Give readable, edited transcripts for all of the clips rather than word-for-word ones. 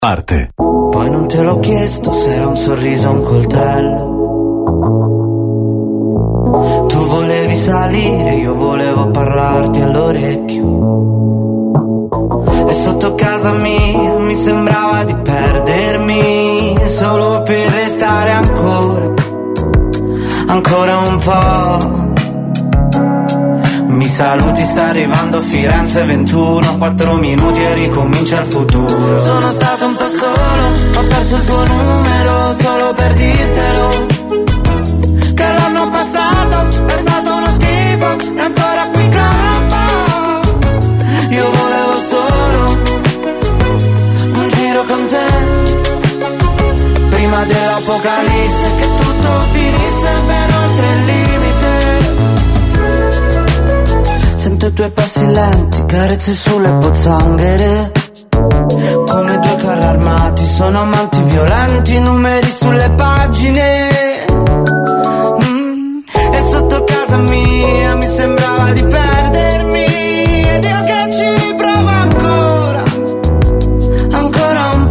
Parte. Poi non te l'ho chiesto se era un sorriso o un coltello. Tu volevi salire, io volevo parlarti all'orecchio. E sotto casa mia mi sembrava di perdermi, solo per restare ancora un po'. Mi saluti, sta arrivando Firenze 21, 4 minuti e ricomincia il futuro. Sono stato un po' solo, ho perso il tuo numero solo per dirtelo, che l'anno passato è stato uno schifo e ancora qui campo. Io volevo solo un giro con te, prima dell'apocalisse, che tutto finisse ben oltre il limite. Sento i tuoi passi lenti, carezze sulle pozzanghere, come due carri armati, sono amanti violenti, numeri sulle pagine. E sotto casa mia mi sembrava di perdermi, ed io che ci riprovo ancora un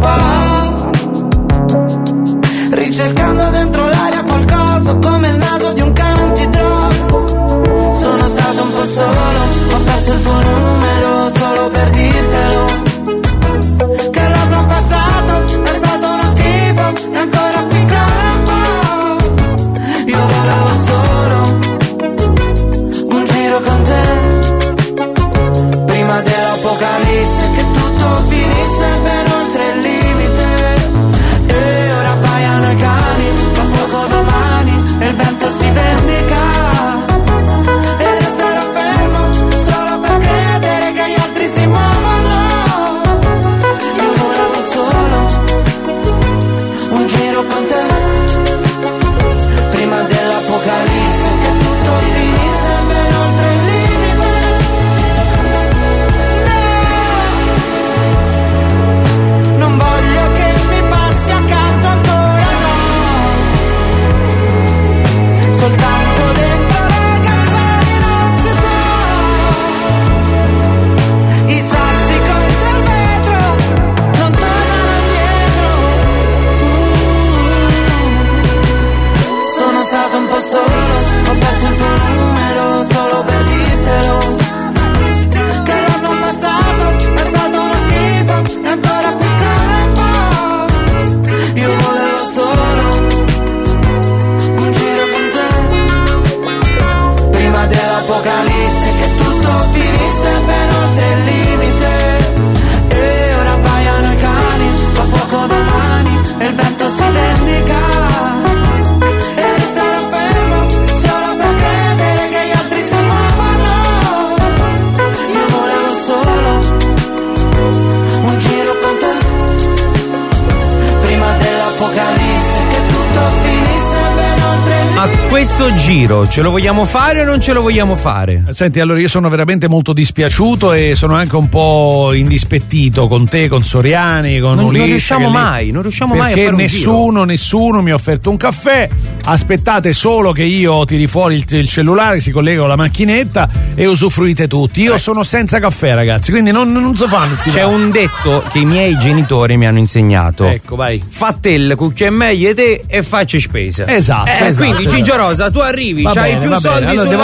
po', ricercando dentro l'aria qualcosa come il naso di un cane antidroga. Sono stato un po' solo, ho perso il tuo numero solo per dirtelo, che l'anno passato è stato uno schifo e ancora qui campo. Io volevo solo un giro con te, prima dell'apocalisse, che tutto finisse ben oltre il limite. E ora abbaiano i cani, fa fuoco domani e il vento si vendica. Questo giro ce lo vogliamo fare o non ce lo vogliamo fare? Senti, allora io sono veramente molto dispiaciuto e sono anche un po' indispettito con te, con Soriani, con Ulisse. Non riusciamo mai a fare un giro. Nessuno mi ha offerto un caffè. Aspettate solo che io tiri fuori il cellulare, si collega con la macchinetta e usufruite tutti. Io sono senza caffè, ragazzi, quindi non so fare. C'è un detto che i miei genitori mi hanno insegnato. Ecco, vai. Fattel che è meglio te e faccia spesa. Esatto. Quindi Gigio Rosa, tu arrivi, c'hai più soldi allora, devo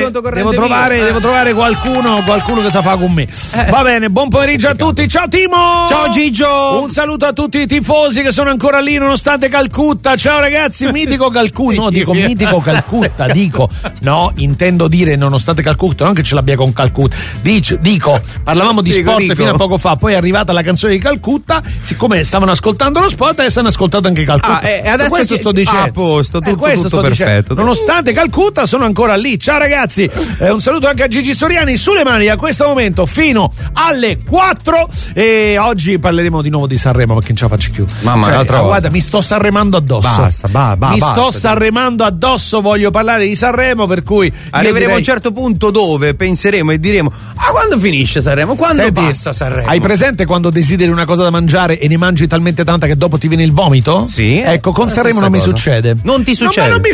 trovare qualcuno che sa fare con me. Va bene, buon pomeriggio a tutti. Ciao Timo. Ciao Gigio. Un saluto a tutti i tifosi che sono ancora lì nonostante Calcutta. Ciao ragazzi, mitico Calcutta. No, dico mitico Calcutta, no, intendo dire nonostante Calcutta, non che ce l'abbia con Calcutta. Dico, parlavamo di sport fino a poco fa, poi è arrivata la canzone di Calcutta, siccome stavano ascoltando lo sport e stanno ascoltando anche Calcutta. E adesso questo sto dicendo. A posto, tutto perfetto. Dicendo. Nonostante Calcutta sono ancora lì. Ciao ragazzi, un saluto anche a Gigi Soriani sulle mani a questo momento fino alle 4 e oggi parleremo di nuovo di Sanremo perché non ce la faccio più. Guarda, mi sto sanremando addosso. Basta. Sanremando addosso, voglio parlare di Sanremo, per cui arriveremo a un certo punto dove penseremo e diremo: quando finisce Sanremo? Quando passa Sanremo? Hai presente quando desideri una cosa da mangiare e ne mangi talmente tanta che dopo ti viene il vomito? Sì. Ecco, con Sanremo non mi succede. Non ti succede? No, ma non mi succede,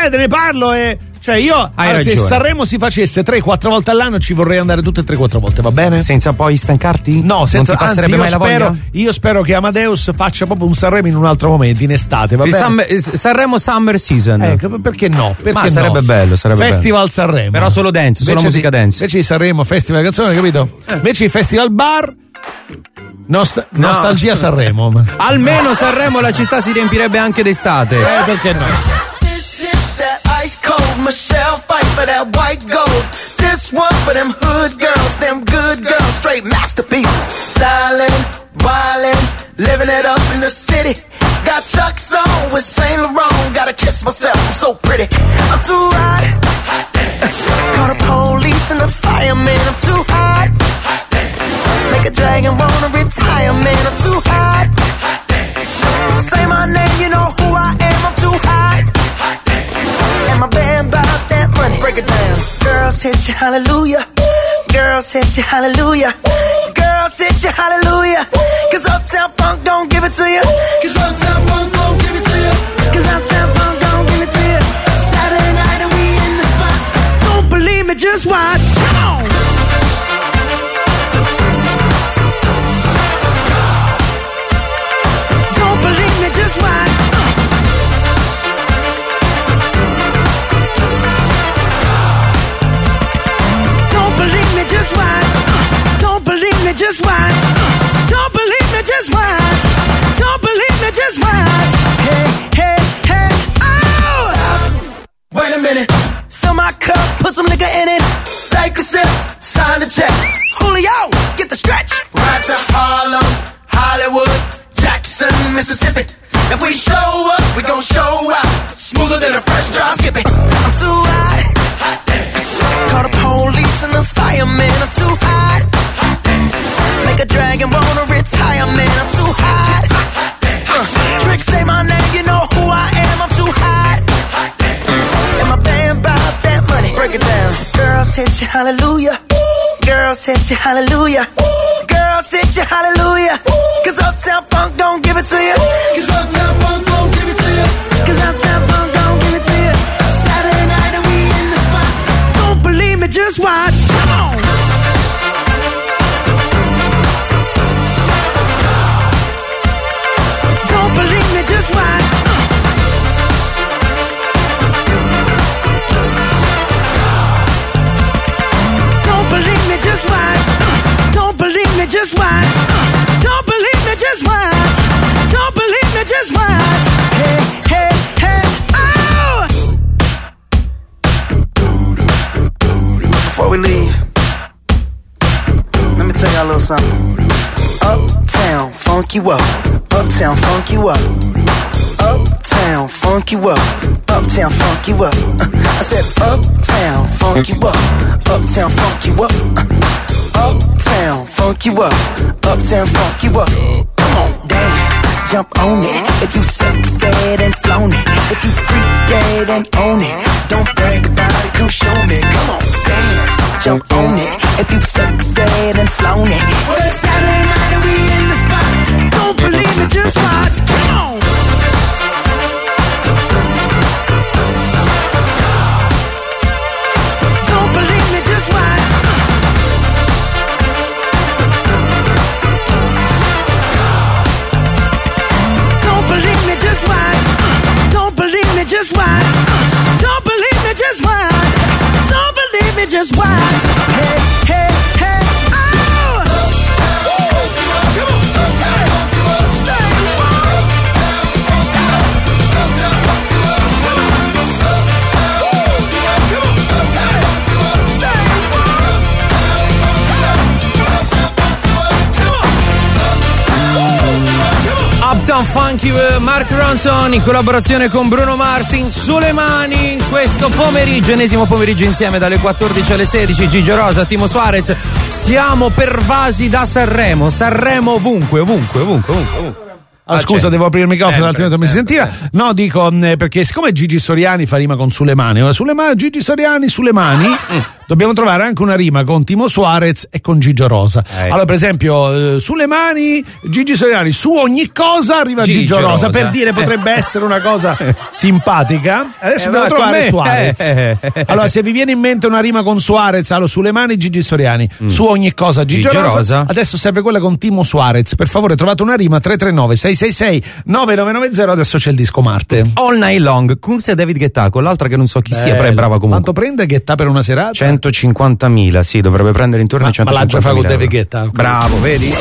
te ne parlo e cioè io se Sanremo si facesse 3-4 volte all'anno ci vorrei andare tutte e 3-4 volte, va bene? Senza poi stancarti? No, senza, non ti passerebbe mai la voglia? Io spero che Amadeus faccia proprio un Sanremo in un altro momento, in estate, va bene? Sanremo Summer Season. Perché no? Perché sarebbe bello, Festival bello. Sanremo. Però solo dance, solo musica dance. Invece di Sanremo, Festival canzone, capito? Invece di Festival Bar Nostalgia Sanremo. Almeno Sanremo la città si riempirebbe anche d'estate. Perché no? Ice cold, Michelle fight for that white gold. This one for them hood girls, them good girls, straight masterpieces. Stylin', wildin', living it up in the city. Got Chuck's on with Saint Laurent. Gotta kiss myself, I'm so pretty. I'm too hot. Call the police and the fireman. I'm too hot. Make a dragon wanna retire, man. I'm too hot. Say my name, you know who I am. I'm too hot. And my band bought that money. Break it down. Girls hit you, hallelujah. Girls hit you, hallelujah. Girls hit you, hallelujah. Cause Uptown Funk don't give it to you. Cause Uptown Funk don't give it to you. Cause Uptown Funk don't give it to you. Saturday night and we in the spot. Don't believe me, just watch. Come on. Don't believe me, just watch. Just watch. Don't believe me, just watch. Don't believe me, just watch. Don't believe me, just watch. Hey, oh! Stop. Wait a minute. Fill my cup, put some nigga in it. Take a sip, sign the check. Julio, get the stretch. Right to Harlem, Hollywood, Jackson, Mississippi. If we show up, we gon' show out. Smoother than a fresh drop skipping. I'm too hot. Call the police and the fireman. I'm too hot. Make a dragon wanna retire, man. I'm too hot. Trick, say my name, you know who I am. I'm too hot. And my band bought that money. Break it down. Girls hit you, hallelujah. Girls hit you, hallelujah. Girls hit you, hallelujah. Cause Uptown Funk don't give it to you. Cause Uptown Funk don't give it to you. Cause Uptown Funk don't give it to you. Saturday night and we in the spot. Don't believe me, just watch. Come on. Don't believe me, just watch. Don't believe me, just watch. Don't believe me, just watch. Don't believe me, just watch. Don't believe me, just watch. Hey, oh! Before we leave, let me tell y'all a little something. Uptown, funk you up. Uptown, funk you up. Uptown, funk you up. Uptown, funk you up. I said uptown, funk you up. Uptown, funk you up. Uptown, funk you up. Uptown, funk you up. Come on, dance, jump on it. If you sexed and flown it. If you freak dead and own it. Don't brag about it, come show me. Come on, dance, jump on it. If you sexed and flown it. Well, it's Saturday night and we in the spot. Don't believe me, just watch. Come on. Don't believe me, just watch. Don't believe me, just watch. Don't believe me, just watch. Don't believe me, just watch. Don't believe me, just watch. Hey, oh! Uptown Funky, Mark Ronson in collaborazione con Bruno Mars in Sulle Mani in questo pomeriggio, ennesimo pomeriggio insieme dalle 14 alle 16. Gigi Rosa, Timo Suarez, siamo pervasi da Sanremo ovunque. scusa, certo. devo aprire il microfono, altrimenti non mi si sentiva. No, dico perché siccome Gigi Soriani fa rima con Sulemani, Gigi Soriani, Sulemani, dobbiamo trovare anche una rima con Timo Suarez e con Gigio Rosa. Allora, per esempio, Sulemani, Gigi Soriani, su ogni cosa arriva Gigio Rosa. Per dire, potrebbe essere una cosa simpatica. Adesso dobbiamo trovare Suarez. Allora, se vi viene in mente una rima con Suarez, allora Sulemani, Gigi Soriani, su ogni cosa Gigio Rosa. Adesso serve quella con Timo Suarez. Per favore, trovate una rima, 339 666 9990. Adesso c'è il disco Marte. All Night Long, Kunz e David Guetta, con l'altra che non so chi sia, però è brava comunque. Quanto prende Guetta per una serata? 150.000, sì, dovrebbe prendere intorno a 150.000. Ma l'ha già fatto con David Guetta. Bravo, vedi?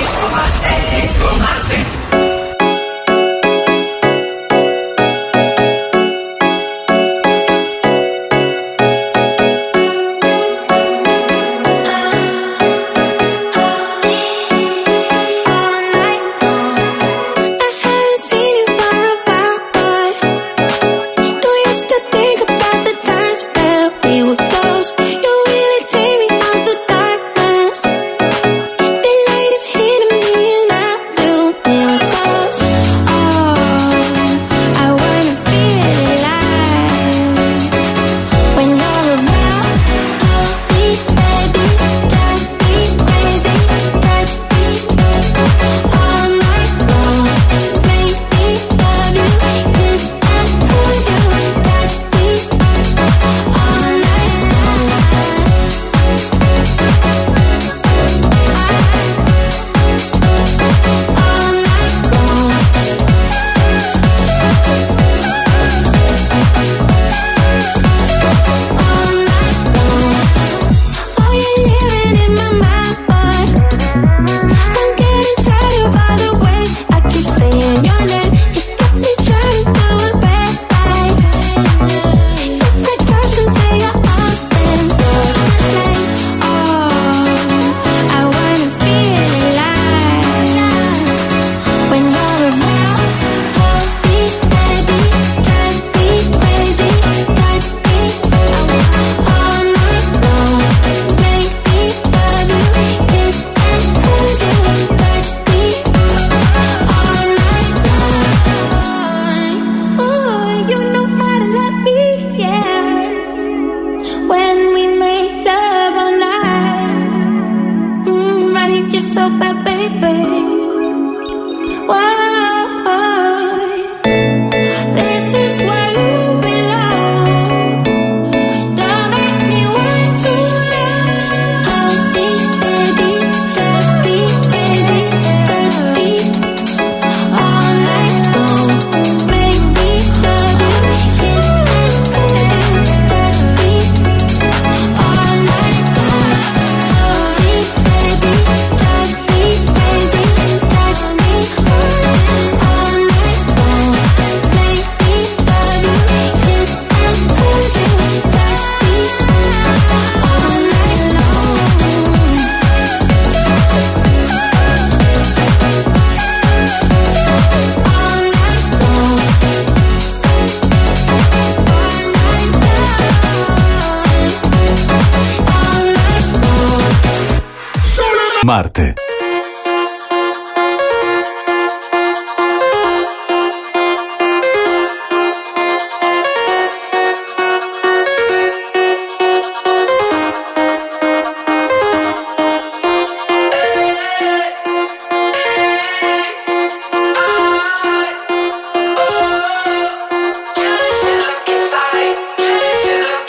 Marte.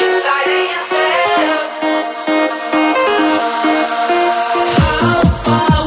How far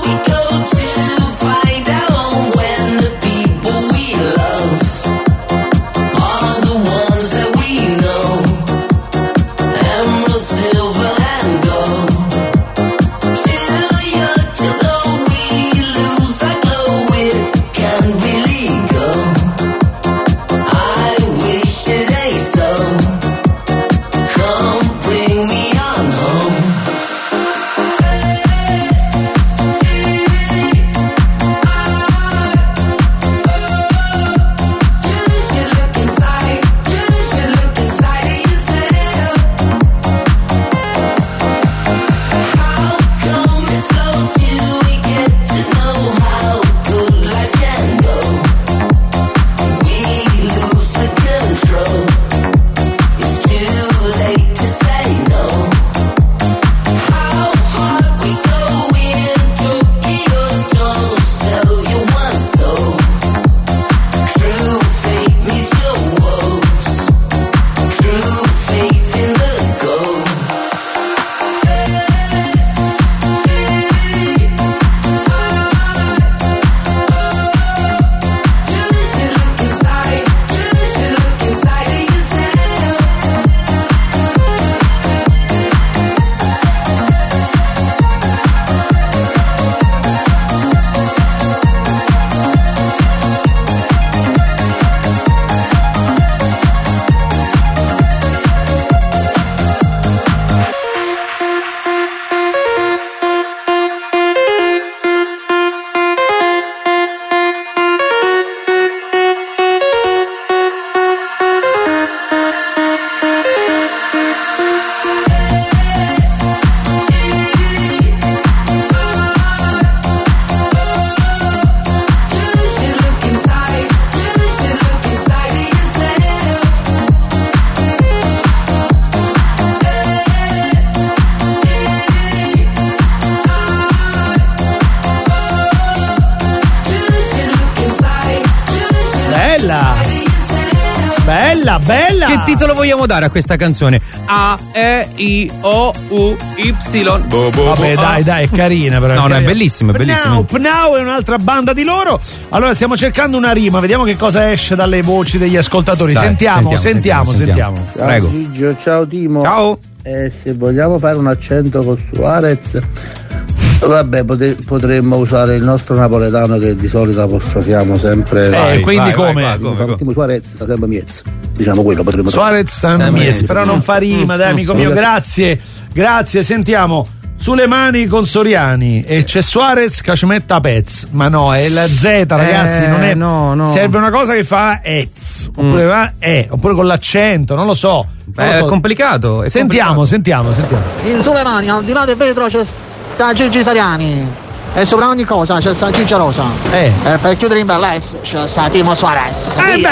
Bella, bella. Che titolo vogliamo dare a questa canzone? A, E, I, O, U, Y. Vabbè, dai, è carina però. No, è bellissima, è bellissima. Pnau è un'altra banda di loro. Allora stiamo cercando una rima, vediamo che cosa esce dalle voci degli ascoltatori. Dai, sentiamo. Ciao, Prego. Gigio, ciao Timo. Ciao. Se vogliamo fare un accento con Suarez, vabbè, potremmo usare il nostro napoletano che di solito apostrofiamo sempre. Quindi come? Suarez sta sempre Miez. Diciamo quello potremmo Suarez sta Miez, però non fa rima, dai amico mio, grazie, sentiamo. Sulle mani con Soriani e c'è Suarez che ci mette a pezz, ma no, è la Z, ragazzi, non è. No. Serve una cosa che fa ez, oppure va oppure con l'accento, non lo so. È complicato. Sentiamo. In sulle mani, al di là del vetro, c'è sta Gigi Soriani. E sopra ogni cosa c'è sta Gigi Rosa. E per chiudere in bellezza c'è sta Timo Suarez. Vedi,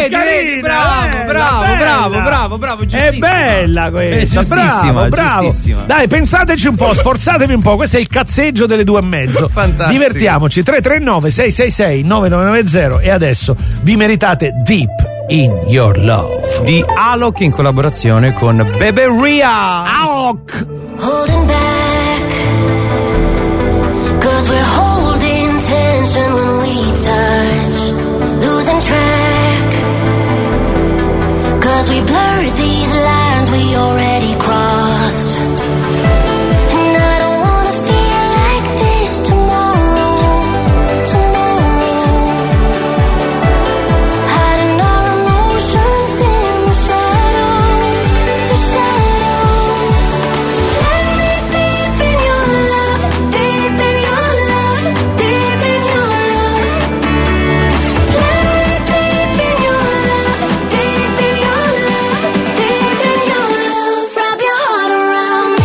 bravo, giustissima. È bella questa, giustissima, bravo. Giustissima. Dai, pensateci un po', sforzatevi un po'. Questo è il cazzeggio delle 2:30. Fantastico. Divertiamoci. 339 666 9990 e adesso vi meritate Deep in Your Love di Alok in collaborazione con Bebe Rhea. Alok. Holding back, 'cause we're holding tension when we touch, losing track, 'cause we blurred these lines we already crossed. And I don't wanna feel like this tomorrow, hiding our emotions in the shadows, Let me deep in your love, deep in your love, deep in your love. Let me deep in your love, deep in your love, deep in your love. Wrap your heart around me.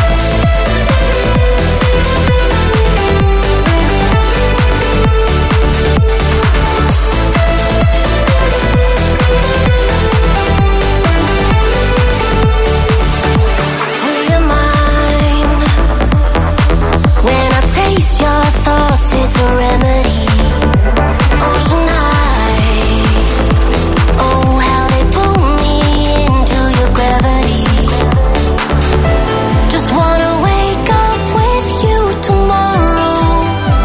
Will you mind when I taste your thoughts? It's a remedy. Ocean eyes, oh how they pull me into your gravity. Just wanna wake up with you tomorrow.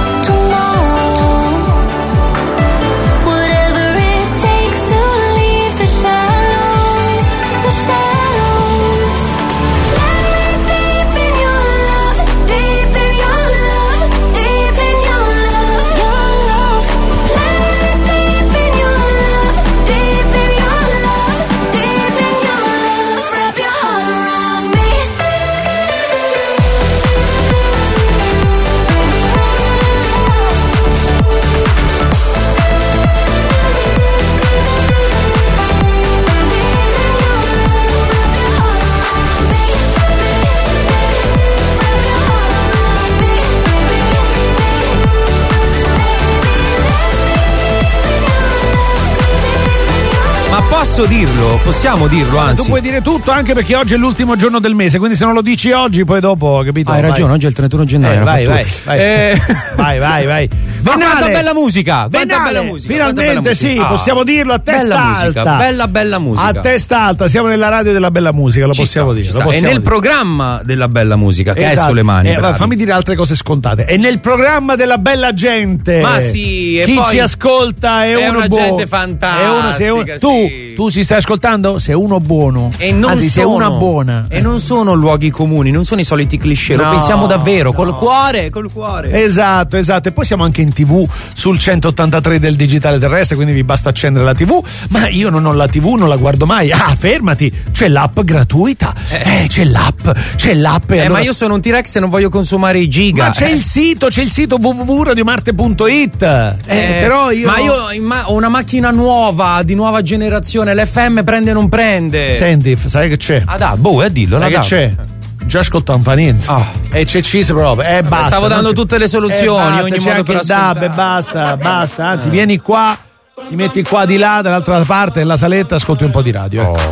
Whatever it takes to leave the shadows. Let me deep in your love, deep in your love, deep in your love, Let me deep in your love, deep in your love, deep in your love. Wrap your heart around me. Ma posso dirlo? Possiamo dirlo, anzi. Tu puoi dire tutto, anche perché oggi è l'ultimo giorno del mese, quindi se non lo dici oggi poi dopo, capito? Hai ragione, oggi è il 31 gennaio. Vai. Quanta bella musica! Quanta bella musica! Finalmente sì, possiamo dirlo a testa alta. Bella musica. A testa alta, siamo nella radio della bella musica, lo possiamo dire. È nel programma della bella musica, che è sulle mani. Fammi dire altre cose scontate. È nel programma della bella gente. Ma sì, e chi poi ci ascolta è uno una buono. gente fantastica. Tu ci stai ascoltando? Sei uno buono. E non Anzi, sei una buona. E non sono luoghi comuni, non sono i soliti cliché, lo pensiamo davvero, col cuore. Esatto. E poi siamo anche in TV sul 183 del digitale terrestre, quindi vi basta accendere la TV. Ma io non ho la TV, non la guardo mai. Fermati, c'è l'app gratuita. C'è l'app. Allora... Ma io sono un T-Rex e non voglio consumare i giga. Ma c'è il sito www.radiomarte.it. Però io. Ma io ho una macchina nuova, di nuova generazione, l'FM prende o non prende. Senti, sai che c'è? Dillo. Sai che c'è? Già ascolta non fa niente. E c'è Cise proprio. Basta. Stavo dando tutte le soluzioni, ogni modo per ascoltare. Basta. Anzi, vieni qua, ti metti qua di là, dall'altra parte della saletta, ascolti un po' di radio. Oh my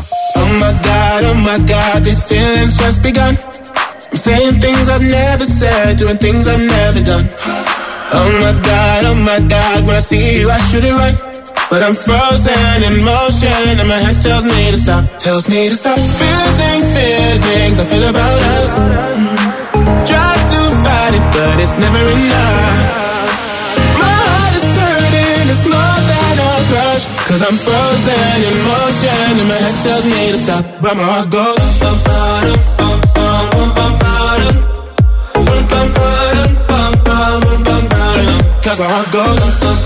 God, these feelings just begun. I'm saying things I've never said, doing things I've never done. Oh my God, when I see you, I shoot it right. but I'm frozen in motion, and my head tells me to stop. Tells me to stop. Feelings I feel about us. Try to fight it, but it's never enough. My heart is hurting, it's more than a crush. 'Cause I'm frozen in motion, and my head tells me to stop, but my heart goes. 'Cause my heart goes.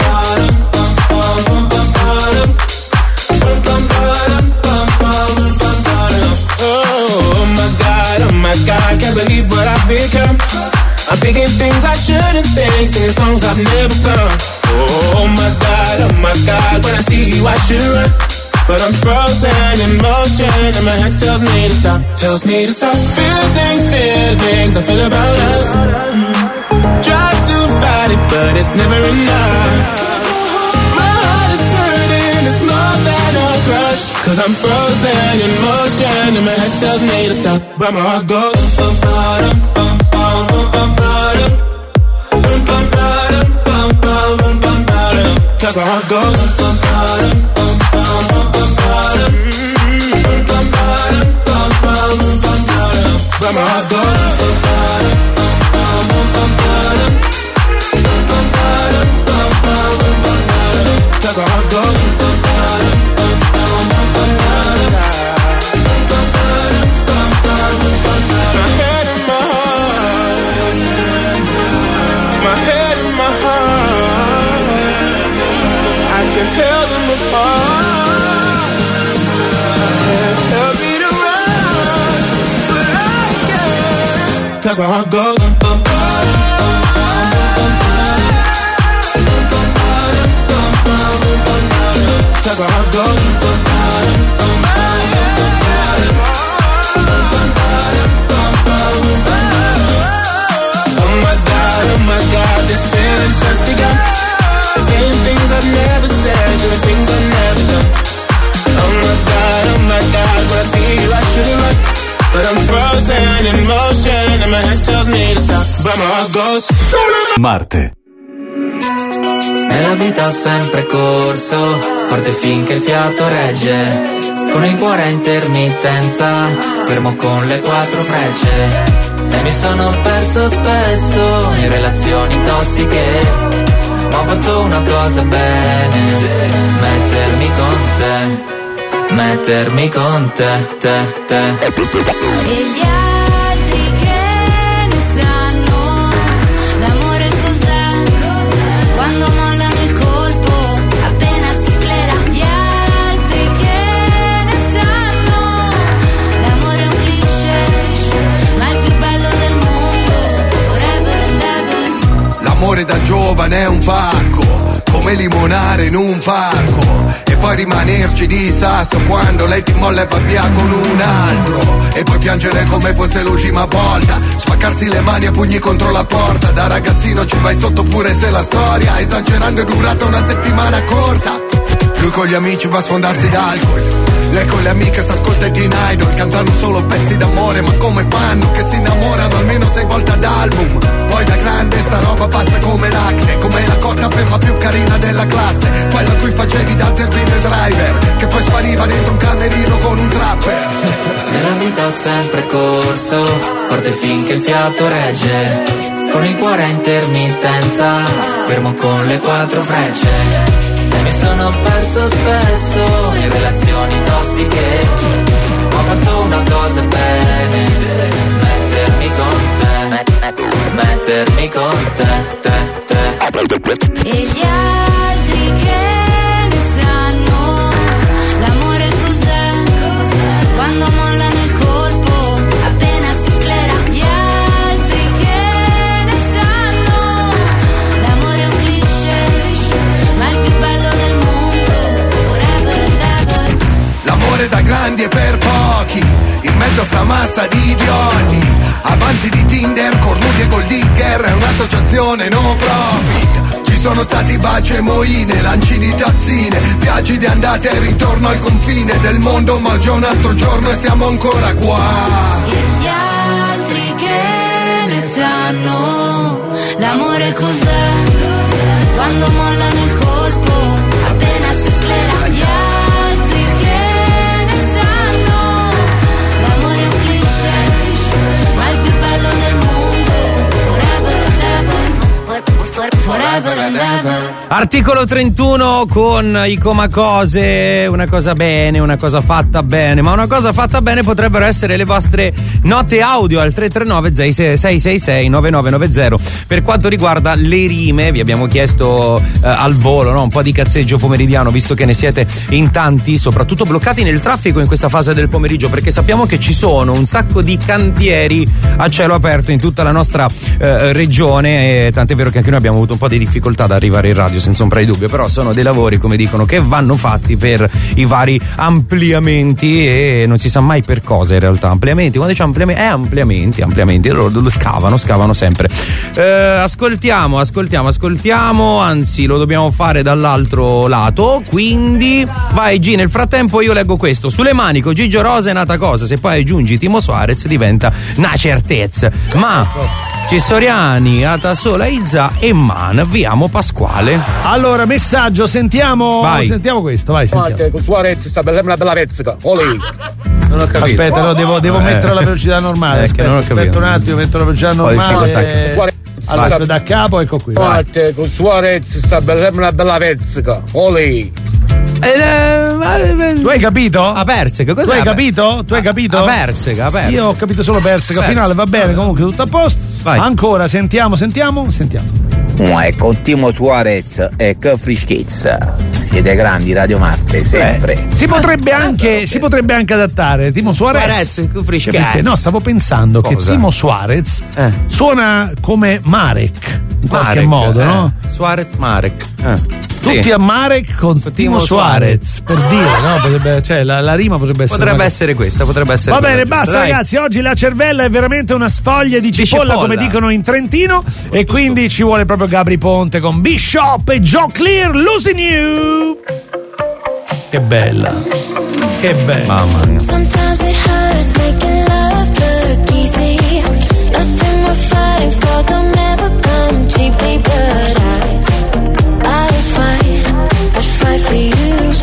Oh my God, can't believe what I've become. I'm thinking things I shouldn't think, singing songs I've never sung. Oh my God, when I see you I should run. But I'm frozen in motion, and my head tells me to stop. Tells me to stop. Feelings I feel about us. Try to fight it, but it's never enough. My heart is hurting, it's more than a crush. 'Cause I'm frozen in motion, and my head tells me to stop, but my heart goes. 'Cause my heart goes. But my heart goes. 'Cause my heart goes. My head and my heart. My head and my heart. I can tell them apart. Tell me to run, but I can't. 'Cause my heart goes. 'Cause my heart goes. Oh my God, this feeling's just begun. Saying things I've never said, doing things I've never done. Oh my God, when I see you I should've run. But I'm frozen in motion, and my head tells me to stop, but my heart goes. Marte. Nella vita ho sempre corso, forte finché il fiato regge. Con il cuore a intermittenza, fermo con le 4 frecce. E mi sono perso spesso in relazioni tossiche, ma ho fatto una cosa bene, mettermi con te, te. E gli altri che ne sanno, l'amore cos'è? Quando mollano il colpo, appena si sclera. Gli altri che ne sanno, l'amore è un cliché, ma è il più bello del mondo, forever and ever. L'amore da giovane è un pacco, come limonare in un parco, e poi rimanerci di sasso quando lei ti molla e va via con un altro, e poi piangere come fosse l'ultima volta, spaccarsi le mani a pugni contro la porta. Da ragazzino ci vai sotto pure se la storia, esagerando, è durata una settimana corta. Lui con gli amici va a sfondarsi d'alcol, lei con le amiche s'ascolta i Teen Idol, cantano solo pezzi d'amore, ma come fanno che si innamorano almeno 6 volte ad album? Poi da grande sta roba passa come l'acne, come la cotta per la più carina della classe, quella a cui facevi da zerbino e driver, che poi spariva dentro un camerino con un trapper. Nella vita ho sempre corso, forte finché il fiato regge. Con il cuore a intermittenza, fermo con le 4 frecce. E mi sono perso spesso in relazioni tossiche, ma ho fatto una cosa bene, mettermi con te, te. E gli altri che ne sanno, l'amore cos'è? Quando mollano il colpo, appena si sclera. Gli altri che ne sanno, l'amore è un cliché, ma è il più bello del mondo, forever and ever. L'amore da grandi e per pochi, in mezzo a sta massa di idioti, avanzi di Tinder, cornuti e gold digger, è un'associazione no profit. Ci sono stati baci e moine, lanci di tazzine, viaggi di andata e ritorno al confine del mondo, ma oggi è un altro giorno e siamo ancora qua. E gli altri che ne sanno, l'amore cos'è? Quando mollano il colpo, appena si Articolo 31 con i comacose, una cosa bene, una cosa fatta bene, ma una cosa fatta bene potrebbero essere le vostre note audio al 339 666 9990. Per quanto riguarda le rime, vi abbiamo chiesto al volo, no? Un po' di cazzeggio pomeridiano, visto che ne siete in tanti, soprattutto bloccati nel traffico in questa fase del pomeriggio, perché sappiamo che ci sono un sacco di cantieri a cielo aperto in tutta la nostra regione, tant'è vero che anche noi abbiamo avuto un po' di difficoltà ad arrivare in radio, senza ombra di dubbio, però sono dei lavori, come dicono, che vanno fatti per i vari ampliamenti e non si sa mai per cosa in realtà. Ampliamenti, quando dice ampliamenti, loro lo scavano sempre. Ascoltiamo, anzi lo dobbiamo fare dall'altro lato, quindi vai G. Nel frattempo io leggo questo: sulle mani con Gigio Rosa è nata cosa, se poi aggiungi Timo Suarez diventa una certezza, ma Cissoriani, Atasola, Izza e Man, viamo Pasquale. Allora, messaggio, sentiamo questo, vai, sentiamo. Con Suarez sta una bella pezzica, olè. Non ho capito. Aspetta, no, devo mettere la velocità normale. Aspetta un attimo, metto la velocità normale. Allora, da capo, ecco qui. Con Suarez sta una bella pezzica, olè. Tu hai capito? A Persica, cos'è? Tu hai capito? A Persica. Io ho capito solo Persica. Finale, va bene, comunque tutto a posto. Vai. Ancora, sentiamo. Ecco, Timo Suarez e che freschezza. Siete grandi, Radio Marte, sempre. Si potrebbe anche adattare Timo Suarez. che freschezza. No, stavo pensando Cosa? che Timo Suarez suona come Marek in qualche modo, no? Suarez, Marek. Tutti a Marek con Timo Suarez, per dire, no? Potrebbe, cioè la rima potrebbe essere questa. Va bene, basta ragazzi, oggi la cervella è veramente una sfoglia di cipolla, come dicono in Trentino, e quindi ci vuole proprio Gabri Ponte con Bishop e Joe Clear, Losing You. Che bella. Mamma mia. Sometimes it hurts making love look easy. Nothing we're fighting for, they'll never come cheaply, but I'd fight for you.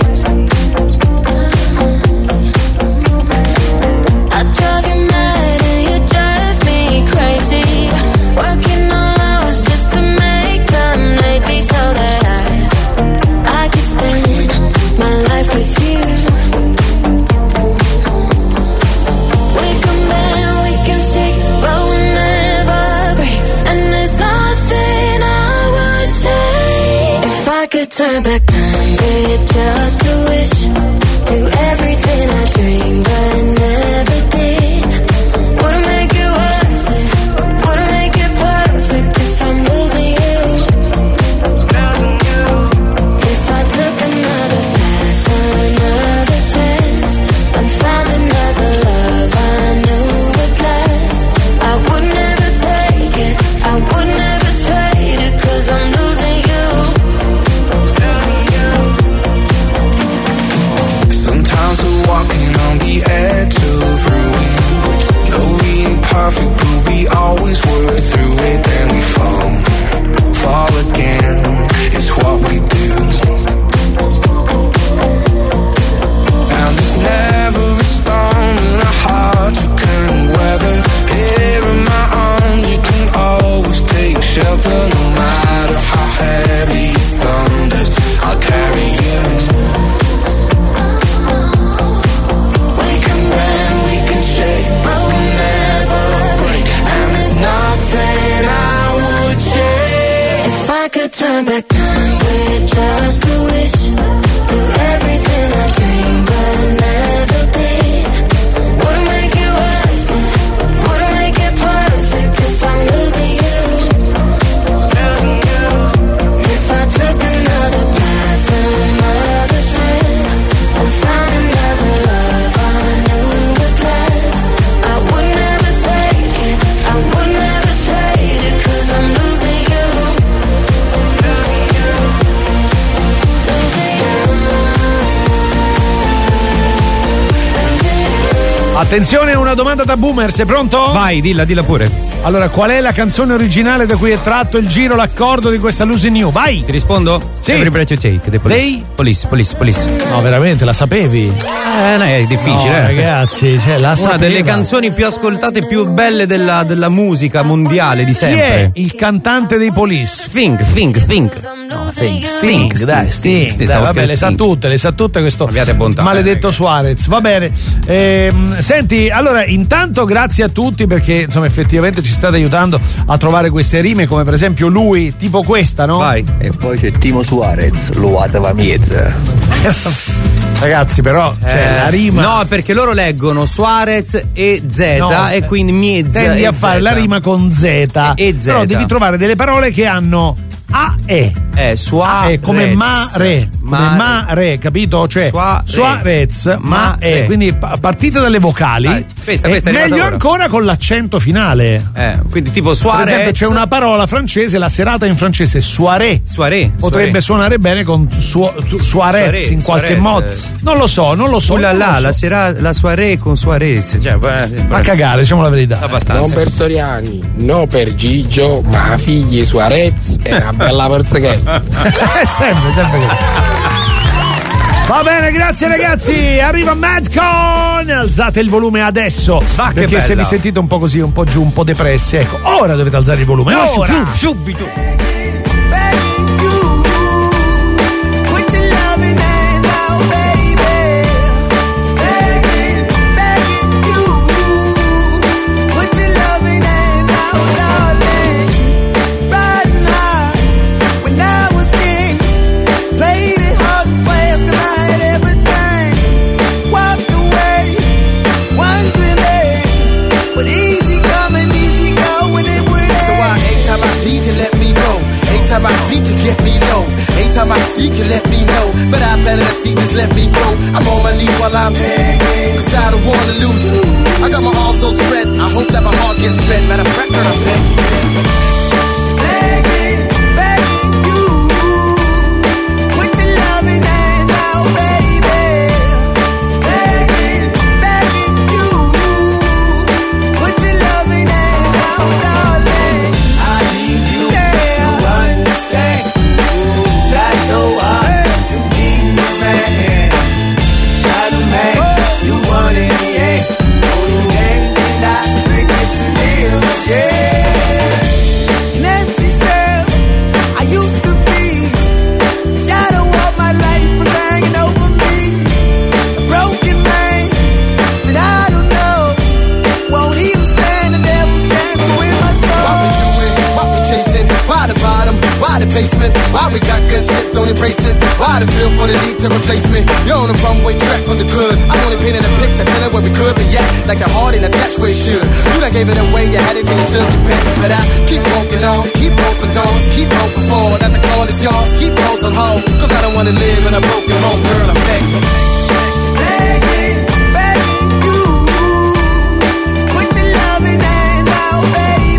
I drive you mad and you drive me crazy. Working all hours just to make them lately, so that I can spend my life with you. We can bend, we can shake, but we'll never break. And there's nothing I would change. If I could turn back time, be it just a wish. Do everything I dreamed but never did. Wouldn't make it worth it, wouldn't make it perfect if I'm losing you. If I took another path, another chance, and found another love I knew would last, I would never take it, I would never trade it, 'cause I'm losing you. Sometimes we're walking on the edge of ruin. No, we ain't perfect, but we always were through it. Then we fall again. It's what we do. And there's never a storm in our hearts you can weather. Here in my arms, you can always take shelter. No matter how heavy it thunders, I'll carry you. But we'll never break, and there's nothing I would change. If I could turn back time with just a wish, do everything I dreamed but never did. Wouldn't make it worth it, wouldn't make it perfect if I'm losing you. If I took another path, another chance, and found another love I knew would last, I would never take it, I would never trade it, 'cause I'm losing you. Attenzione, una domanda da boomer, sei pronto? Vai, dilla pure. Allora, qual è la canzone originale da cui è tratto il giro, l'accordo di questa Losing You? Vai! Ti rispondo? Sì. Every Breath You Take, The Police. Police. No, veramente, la sapevi? No, è difficile. No, ragazzi, cioè, la Una sapeva. delle canzoni più ascoltate e più belle della musica mondiale di Chi sempre. è il cantante dei Police? Think. Sting, dai, vabbè, le sa tutte questo maledetto Suarez. Va bene. Senti, allora, intanto grazie a tutti perché insomma effettivamente ci state aiutando a trovare queste rime, come per esempio lui, tipo questa, no? Vai. E poi c'è Timo Suarez, lo atava miezza. Ragazzi, però la rima. No, perché loro leggono Suarez e Z, No, e quindi miezza. Tendi a fare la rima con Z. E Z. Però devi trovare delle parole che hanno A e. Suarez. Come mare. Come mare, capito? Cioè Suarez, ma e. Quindi partite dalle vocali. Questa è meglio ora. Ancora con l'accento finale. Quindi tipo Suarez. Per esempio c'è una parola francese, la serata in francese, soirée. Potrebbe suonare bene con Suarez in qualche modo. Non lo so. La soirée con Suarez. A cagare, diciamo la verità. Abbastanza. Non per Soriani, no per Gigio, ma figli Suarez è una bella perzachella. sempre così. Va bene, grazie ragazzi. Arriva Madcon. Alzate il volume adesso. Perché se vi sentite un po' così, un po' giù, un po' depressi, ecco, ora dovete alzare il volume. Ora. Subito. Anytime I beat you, get me low. Anytime I seek you, let me know. But I planted a seed, just let me grow. I'm on my knees while I'm begging, cause I don't wanna lose you. I got my arms so spread, I hope that my heart gets fed. Matter of fact, girl, I'm begging. Begging you. Put your loving hand out, baby. Begging you. Put your loving hand out, darling. I need you. Basement. Why we got good shit, don't embrace it. Why the feel for the need to replace me? You're on the runway track from the good. I'm only painting a picture, telling where we could be at. Like the heart in a dash where it should. You done gave it away, you had it till you took it back. But I keep walking on, keep open doors, keep open for that the call is yours. Keep hoes on hold, cause I don't wanna live in a broken home, girl, I'm begging. Begging you. Put your loving hand out, baby.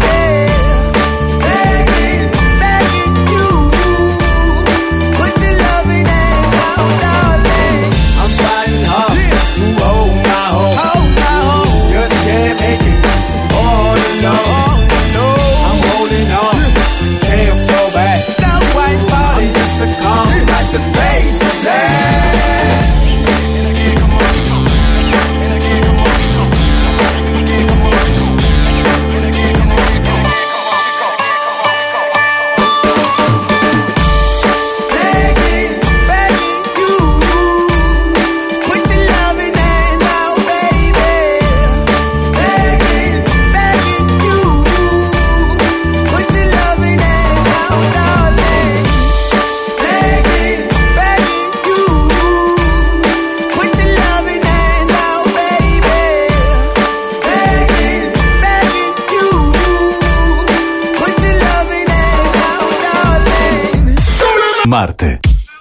Marte.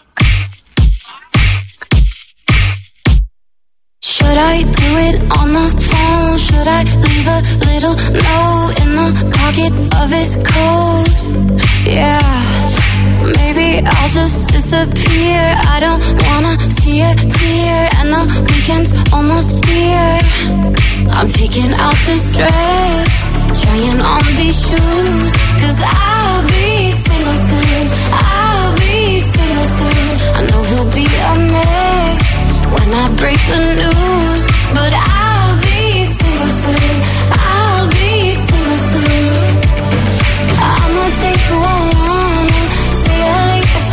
Should I do it on the phone? Should I leave a little note in the pocket of his coat? Yeah, maybe I'll just disappear. I don't wanna see a tear, and the weekend's almost here. I'm picking out this dress, trying on these shoes, cause I'll be single soon. I'll be single soon. I know he'll be a mess when I break the news, but I'll be single soon. I'll be single soon. I'ma take who I wanna, stay late if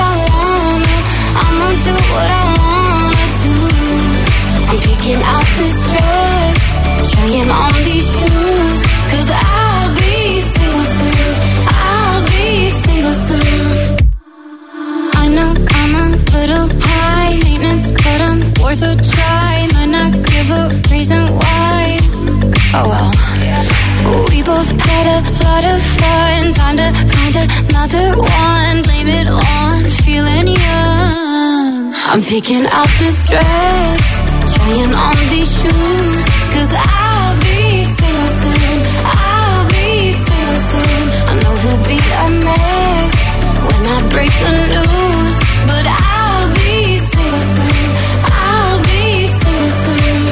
do what I wanna do. I'm picking out this dress, trying on these shoes, 'cause I'll be single soon. I'll be single soon. I know I'm a little high maintenance, but I'm worth a try. Might not give a reason why. Oh well. We both had a lot of fun. Time to find another one. Blame it on feeling young. I'm picking out this dress, trying on these shoes, 'cause I'll be single soon. I'll be single soon. I know he'll be a mess when I break the news, but I'll be single soon. I'll be single soon.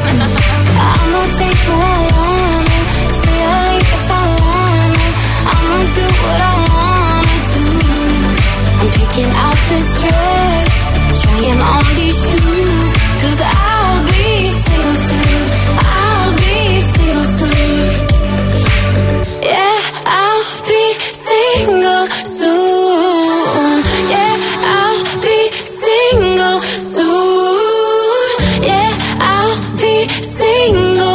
I'ma take who I wanna, stay late if I wanna. I'ma do what I wanna do. I'm picking out this dress, trying on these shoes, 'cause I'll be single soon. I'll be single soon. Yeah, I'll be single soon. Yeah, I'll be single soon. Yeah, I'll be single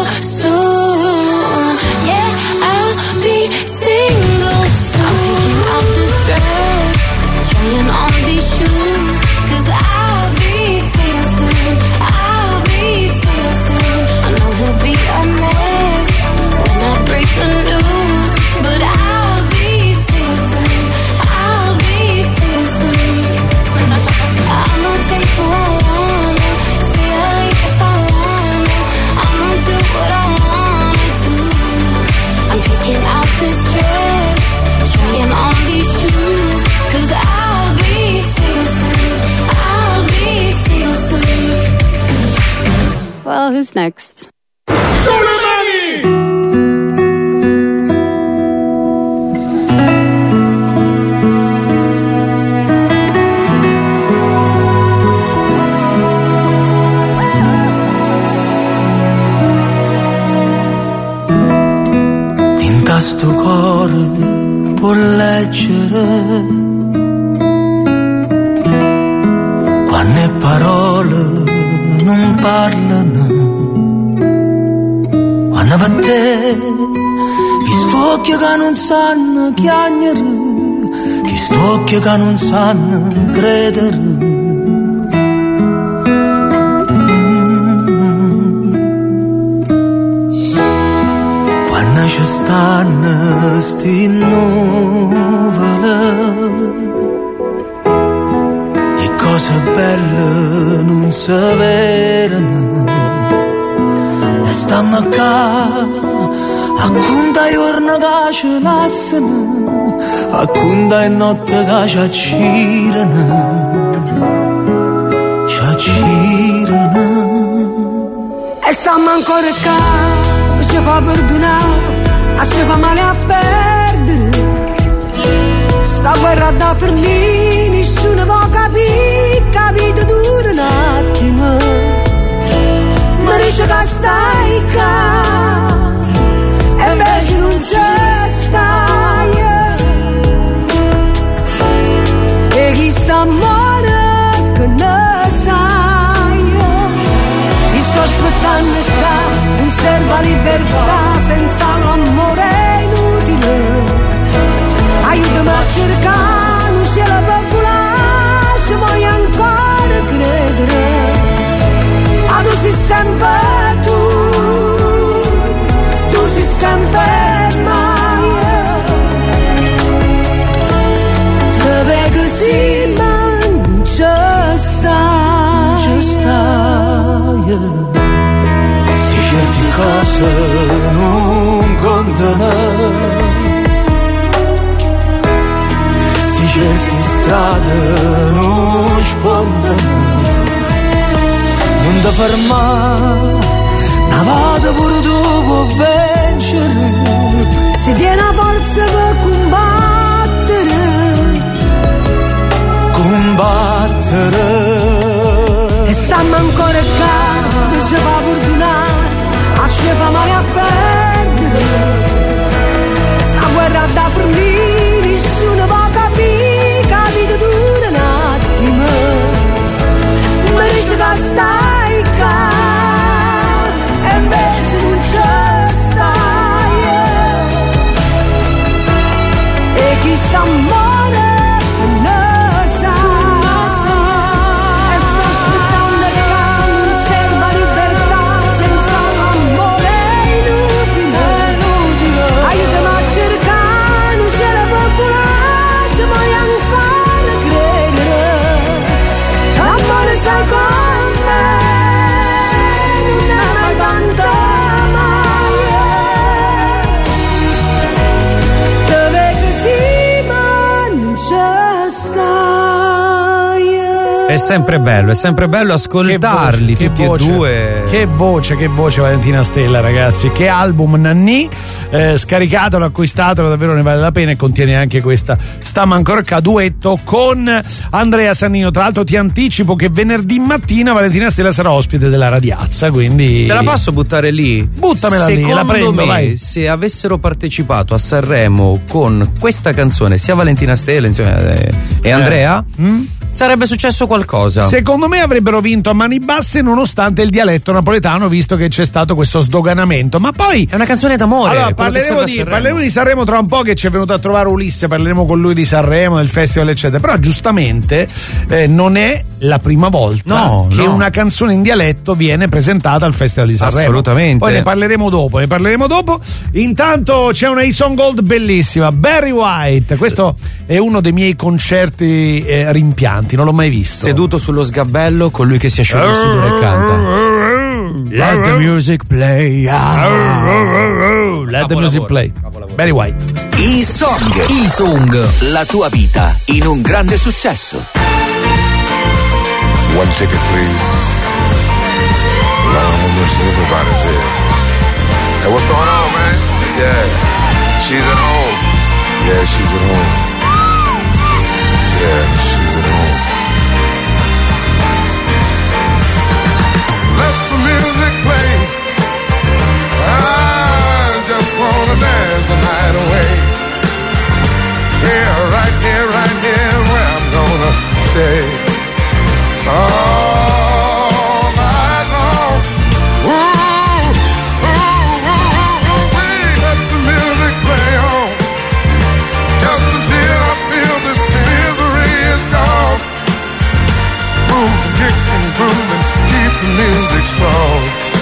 soon. Yeah, I'll be single soon. I'm picking out this dress, trying on these shoes, 'cause I'll be single soon. I'll be single soon. I know he'll be a mess when I break the news, but I'll be single soon. I'll be single soon. I'ma take who I wanna, stay late if I wanna. I'ma do what I wanna do. I'm picking out this dress, trying on these shoes, 'cause I'll be single soon. I'll be single soon. Well, who's next? Tinta sto cuore può leggere quante parole non parlano, quando per te chi sto occhio che non sanno chiagnere, chi sto occhio che non sanno credere. Quando ci stanno sti nuvole e cose belle non si vedono, e stiamo qua a conta giorno che ci lasciano, a conta notte che ci accirano. E stiamo ancora qua, ci fa perdonare, ci fa male a perdere. Sta guerra da fermare, nessuno può capire, capite dura un attimo. Mi dice che stai qua, e invece non c'è stai. E chi sta muore che ne sai. Mi sto aspettando qua, non serve libertà senza l'amore inutile. Aiutami a cercare un cielo popolare, ci voglio ancora credere. Ma tu sei sempre tu sei sempre mai. Te vedo sì, ma non ci stai. Se certe cose non contano, se certe strade non spuntano, non ti fermare, una volta pure tu puoi vincere. Si tiene a forza per combattere. E stiamo ancora qua, non ci fa perdonare, a ci fa male a perdere. Sta guerra da fermare, nessuno può capire, capite dura un attimo. stai qua e invece non ci stai, e chi sta amore lo sa, e sto aspettando che conserva libertà, senza l'amore è inutile, aiutami a cercare un cielo popolare, ci voglio ancora credere, l'amore sai con me, non è mai tanto mai, dove così ma non ci stai. È sempre bello ascoltarli tutti e due. Che voce Valentina Stella, ragazzi. Che album Nanni, scaricatelo, acquistatelo, davvero ne vale la pena, e contiene anche questa Stiamo ancora a duetto con Andrea Sannino. Tra l'altro ti anticipo che venerdì mattina Valentina Stella sarà ospite della Radiazza, quindi Te la posso buttare lì? Buttamela lì, la prendo, Secondo me, vai. se avessero partecipato a Sanremo con questa canzone, sia Valentina Stella insieme e Andrea, sarebbe successo qualcosa. Secondo me avrebbero vinto a mani basse nonostante il dialetto napoletano, visto che c'è stato questo sdoganamento. Ma poi è una canzone d'amore. Allora, quello che serve a Sanremo. parleremo di Sanremo tra un po', che ci è venuto a trovare Ulisse, parleremo con lui di Sanremo, del festival eccetera. Però giustamente non è la prima volta che una canzone in dialetto viene presentata al festival di Sanremo. Assolutamente. Poi ne parleremo dopo. Intanto c'è una Ison Gold bellissima, Barry White. Questo è uno dei miei concerti rimpianti, non l'ho mai visto. Seduto sullo sgabello con lui che si asciuga il sudore e canta. Let the music play. Let the music play. Barry White. E-Song, la tua vita in un grande successo. One ticket, please. Lord have mercy, everybody's here. Hey, what's going on, man? Yeah, she's at home. Yeah, she's at home. Yeah, she's at home. Let the music play. I just wanna dance the night away. Here, right here, where I'm gonna stay. All night long. Ooh, let the music play on. Just until I feel this misery is gone. Move, kick and groove and keep the music strong.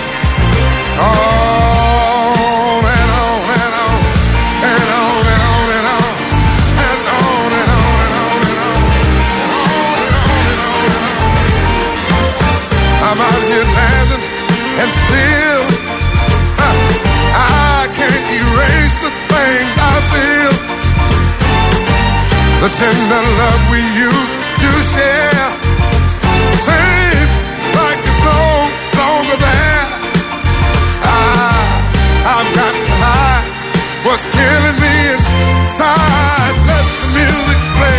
On and on and on and on and on and on and on and on and on and on and on and on and on. I'm out here dancing and still I can't erase the things I feel. The tender love we used to share seems like it's no longer there. I've got to hide what's killing me inside. Let the music play.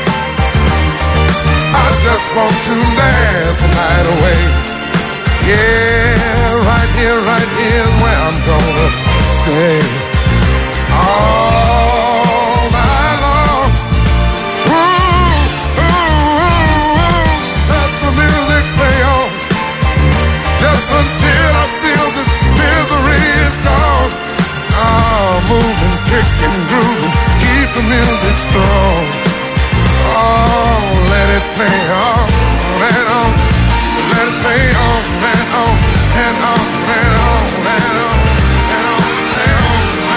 I just want to dance the night away. Yeah, right here where I'm gonna stay. All night long. Ooh, let the music play on. Just until I feel this misery is gone. Oh, moving, kicking, grooving, keep the music strong. Oh, let it play on and on. Let it play on and on and on and on and on and on and on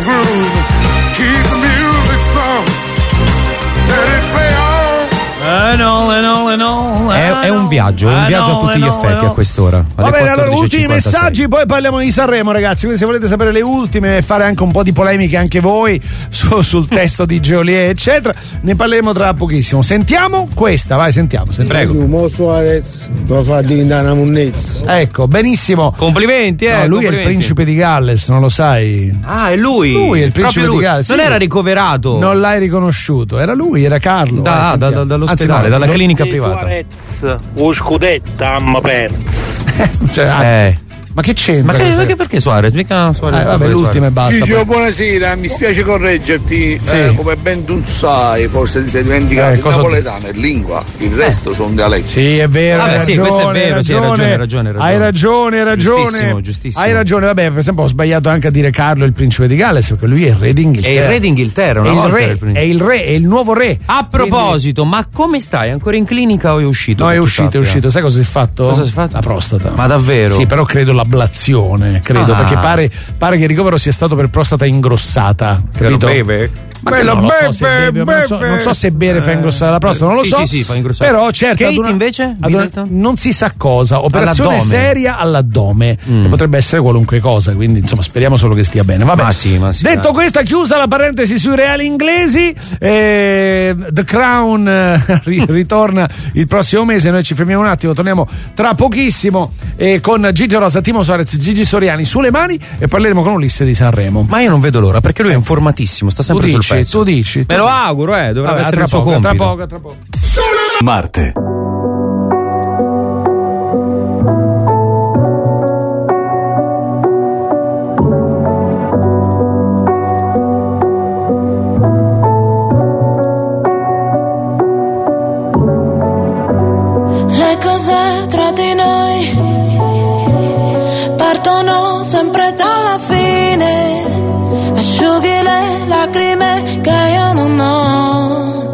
groove. Keep the music strong. Let it play on. È un viaggio a tutti gli effetti a quest'ora. Va bene, allora ultimi messaggi, poi parliamo di Sanremo, ragazzi. Quindi se volete sapere le ultime e fare anche un po' di polemiche anche voi sul testo di Geolier, eccetera, ne parleremo tra pochissimo. Sentiamo questa, vai, sentiamo. Prego. Mo Suarez lo fa diventare una munnezza. Ecco, benissimo. Complimenti, no, lui complimenti. È il principe di Galles, non lo sai? Ah, è lui. Lui è il principe di Galles. Non era ricoverato. Non l'hai riconosciuto, era lui, era Carlo. Dall'ospedale, dalla clinica privata. Suarez, o scudetta amma perso. Ma che c'entra? Ma perché Suarez? Mica Suarez. Vabbè, l'ultima e basta. Gigio, buonasera, mi spiace correggerti. Come ben tu sai, forse ti sei dimenticato il napoletano è lingua, il resto sono dialetti. Sì, è vero. Vabbè, hai sì, ragione, questo è vero, sì, hai ragione. Hai ragione. Giustissimo. Hai ragione, vabbè, per esempio ho sbagliato anche a dire Carlo il principe di Galles, perché lui è il re d'Inghilterra. È il re d'Inghilterra, una volta era il principe. È il re, è il nuovo re. A proposito, ma come stai? Ancora in clinica o è uscito? No, è uscito. Sai cosa si è fatto? Cosa si è fatto? La prostata. Ma davvero? Sì, però credo l'ablazione. Perché pare che il ricovero sia stato per prostata ingrossata, capito? Non so se bere fa ingrossare la prostata, non lo so. Sì, fa ingrossare. Però certo Kate invece? Non si sa cosa, operazione all'addome. seria all'addome, che potrebbe essere qualunque cosa, quindi insomma speriamo solo che stia bene. Vabbè. Ma sì. Detto questo, chiusa la parentesi sui reali inglesi, The Crown ritorna il prossimo mese, noi ci fermiamo un attimo, torniamo tra pochissimo con Gigi Rosa, Timo Suarez, Gigi Soriani sulle mani e parleremo con Ulisse di Sanremo. Ma io non vedo l'ora perché lui è informatissimo, sta sempre sul pezzo. Tu dici. Me lo auguro, dovrebbe essere il suo compito. Tra poco. Marte. Le cose tra di noi partono sempre dalla fine, asciughi le lacrime che io non ho.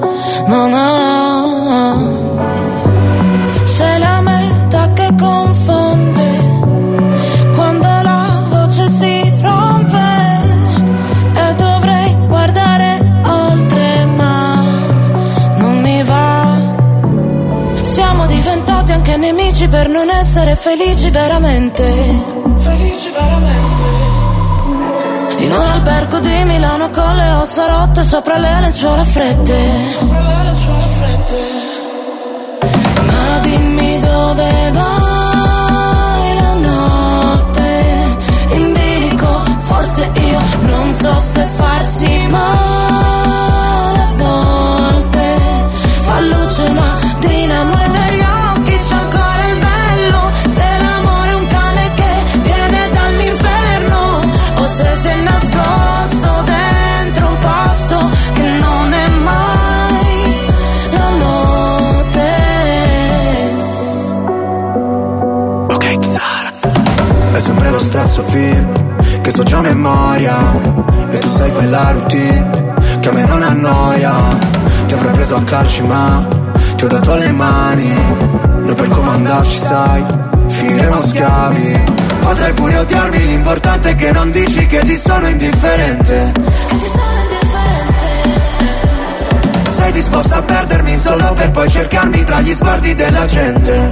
Sei la metà che confonde quando la voce si rompe e dovrei guardare oltre ma non mi va. Siamo diventati anche nemici per non essere felici veramente. In un albergo di Milano con le ossa rotte sopra le lenzuola fredde. Ma dimmi dove vai la notte in bilico, forse io non so se farsi male a volte. Fa luce una dinamo e negli occhi c'è ancora il bello. Se l'amore è un cane che viene dall'inferno o se sei nascosto dentro un posto che non è mai la notte. Ok, Zara. È sempre lo stesso film che so già a memoria e tu sai quella routine che a me non annoia. Ti avrei preso a calci ma ti ho dato le mani. Noi per comandarci sai finiremo schiavi. Potrai pure odiarmi, l'importante è che non dici che ti sono indifferente. Sei disposta a perdermi solo per poi cercarmi tra gli sguardi della gente.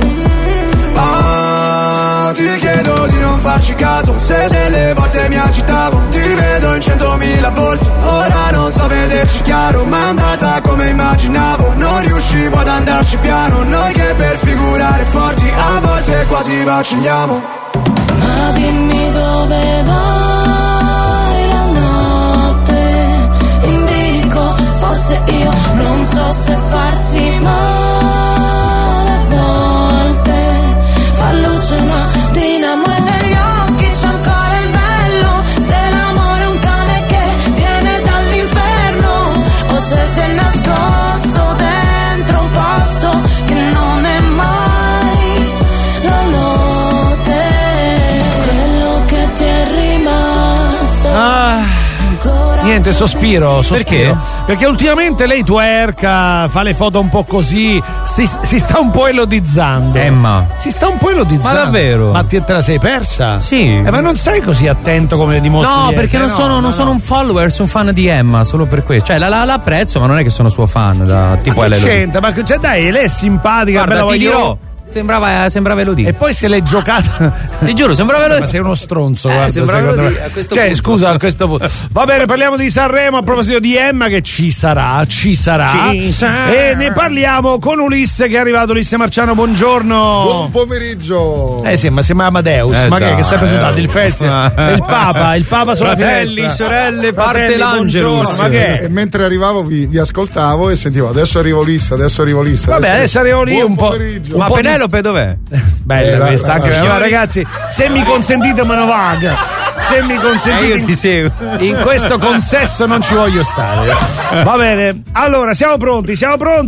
Ti chiedo di non farci caso, se delle volte mi agitavo. Ti vedo in 100.000 volte, ora non so vederci chiaro. Ma è andata come immaginavo, non riuscivo ad andarci piano. Noi che per figurare forti a volte quasi vacilliamo. Ma dimmi dove vai la notte in bilico, forse io non so se farsi male a volte. Fa luce una dinamo e negli occhi c'è ancora il bello. Se l'amore è un cane che viene dall'inferno o se sei nascosto dentro un posto che non è mai la notte. Quello che ti è rimasto Niente, sospiro. Perché? Perché ultimamente lei twerka, fa le foto un po' così, si sta un po' elodizzando. Emma. Si sta un po' elodizzando. Ma davvero? Ma te la sei persa? Sì. Ma non sei così attento come dimostri. No, di perché essere. non sono un follower, sono un fan di Emma, solo per questo. Cioè, la apprezzo, ma non è che sono suo fan. Tipo Ma che Elodie. c'entra? Ma cioè, dai, lei è simpatica, Guarda, bella ti dirò. voglio. Sembrava Elodie. E poi se l'è giocata. Ti giuro, sembrava Elodie. Ma sei uno stronzo, guarda, sembrava secondo Elodie me. a questo Cioè, punto. scusa, a questo punto. Va bene, parliamo di Sanremo a proposito di Emma che ci sarà. E ne parliamo con Ulisse che è arrivato. Ulisse Marciano, buongiorno. Buon pomeriggio. Sì, ma sembra Amadeus. Ma che stai presentando? Il festival? Il Papa sulla Fratelli, finestra. sorelle, parte Fratelli, l'Angelus. buongiorno, ma che è? E mentre arrivavo vi ascoltavo e sentivo adesso arrivo Ulisse. Vabbè, adesso arrivo lì Buon un po'. pomeriggio. Ma Penelope dov'è? Bella questa, anche la- allora, ragazzi, se mi consentite me ne vado. Se mi consentite, io ti seguo. in questo consesso non ci voglio stare. Va bene, allora siamo pronti.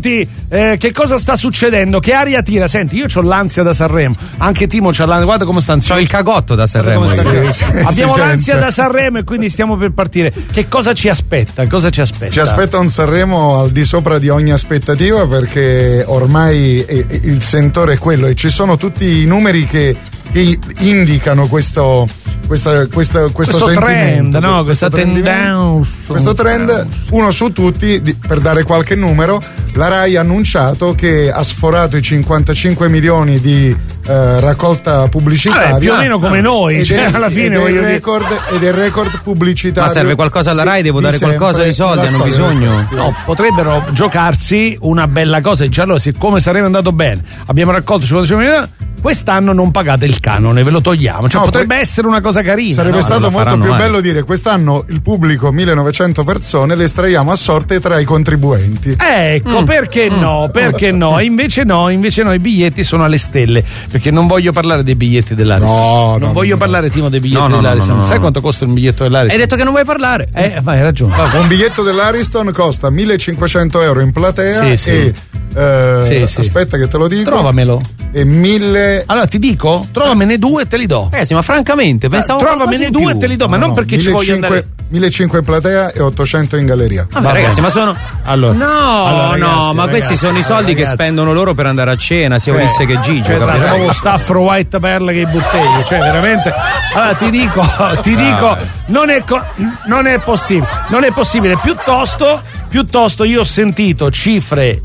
Che cosa sta succedendo? Che aria tira? Senti, io ho l'ansia da Sanremo, anche Timo c'ha l'ansia. Guarda come sta ansioso. C'ho il cagotto da Sanremo. Abbiamo si l'ansia sente. da Sanremo e quindi stiamo per partire. Che cosa ci aspetta? Ci aspetta un Sanremo al di sopra di ogni aspettativa perché ormai il sentore è quello e ci sono tutti i numeri che indicano questo sentimento, trend, no? Questa tendenza. Questo trend, uno su tutti, per dare qualche numero, la Rai ha annunciato che ha sforato i 55 milioni di raccolta pubblicitaria. Più o meno come noi, cioè, alla fine voglio dire. ed è il record pubblicitario. Ma serve qualcosa alla Rai? Devo dare qualcosa di soldi? nella Hanno storia del bisogno? festival. No, potrebbero giocarsi una bella cosa. Dice, allora, siccome sarebbe andato bene, abbiamo raccolto 55 milioni, quest'anno non pagate il canone, ve lo togliamo. Cioè, No, potrebbe essere una cosa carina. Sarebbe no? stato molto più bello dire quest'anno il pubblico 1900 persone le estraiamo a sorte tra i contribuenti. Ecco, perché no? Perché no? Invece no, i biglietti sono alle stelle. Perché non voglio parlare dei biglietti dell'Ariston. Non voglio parlare, Timo, dei biglietti dell'Ariston. Sai quanto costa un biglietto dell'Ariston? Hai detto che non vuoi parlare? Vai, hai ragione. Un biglietto dell'Ariston costa 1500 euro in platea Sì. e Sì. aspetta che te lo dico. Trovamelo. E 1000. Allora ti dico, trovamene due e te li do. Sì, ma francamente pensavo trovamene due e te li do, ma non perché ci voglio andare. 1500 in platea e 800 in galleria. Vabbè, ragazzi, ma sono. Allora. No, ragazzi, ma questi sono i soldi che spendono loro per andare a cena, sia Ulisse che Gigio. Cioè, tra capirai? proprio staffro white perle che i botteghe, cioè veramente. Allora ti dico, non è possibile. Piuttosto io ho sentito cifre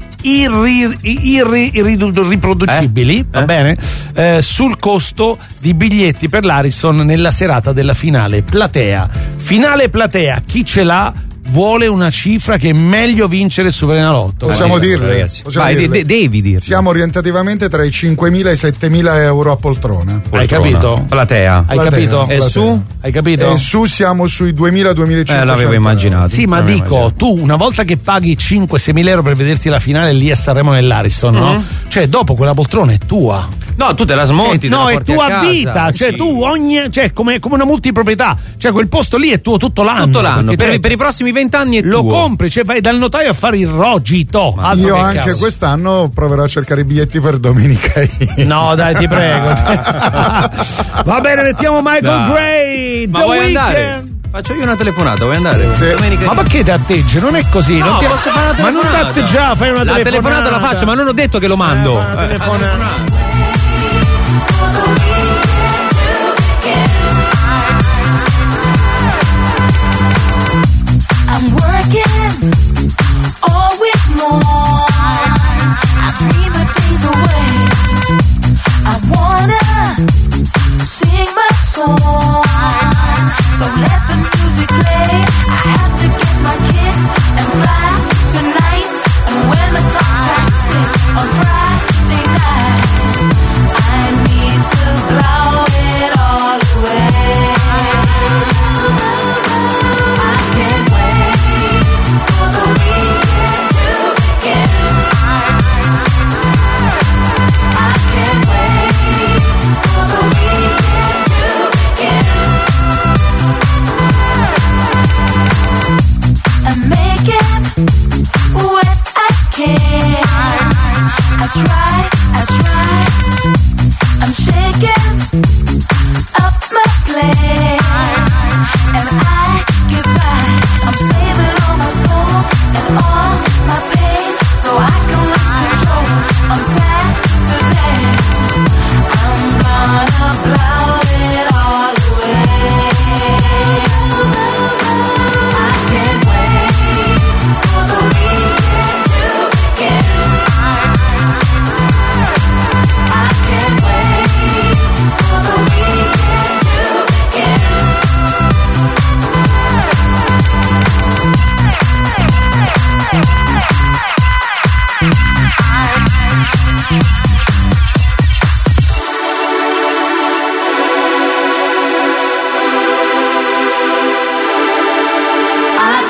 riproducibili, va bene? Sul costo di biglietti per l'Ariston nella serata della finale platea. Finale platea, chi ce l'ha? Vuole una cifra che è meglio vincere il Superenalotto. Possiamo dirle, ragazzi. possiamo Vai, dirle. devi dirlo. Siamo orientativamente tra i 5.000 e i 7.000 euro a poltrona. Hai capito? Platea. Hai capito? E su? Hai capito? E su siamo sui 2.000-2.500. L'avevo immaginato. Sì, ma dico, tu una volta che paghi 5-6 mila euro per vederti la finale lì a Sanremo nell'Ariston, no? Cioè, dopo quella poltrona è tua. No, tu te la smonti. No, te la è porti tua a casa. vita, cioè Sì. tu come una multiproprietà, cioè quel posto lì è tuo tutto l'anno. Tutto l'anno, perché, per i prossimi 20 anni è lo tuo. compri, cioè vai dal notaio a fare il rogito. Altro Io che anche cazzo. quest'anno proverò a cercare i biglietti per domenica. No, dai, ti prego. Va bene, mettiamo Michael Dai. Gray. Ma The vuoi Weeknd. andare? Faccio io una telefonata, vuoi andare? Domenica. Ma perché ti atteggi? Non è così. No, non ti... posso fare una Ma non telefonata. ti atteggiare, fai una La telefonata la faccio, ma non ho detto che lo mando. Una telefonata. I'm working all week long. I dream of days away. I wanna sing my song. So let the music play. I have to get my kicks and fly tonight. And when the clock strikes 6 on Friday night, I need to blow it all away. I can't wait for the weekend to begin. I can't wait for the weekend to begin. I'm making what I can. I try. I'm shaking up my plan, and I get by. I'm saying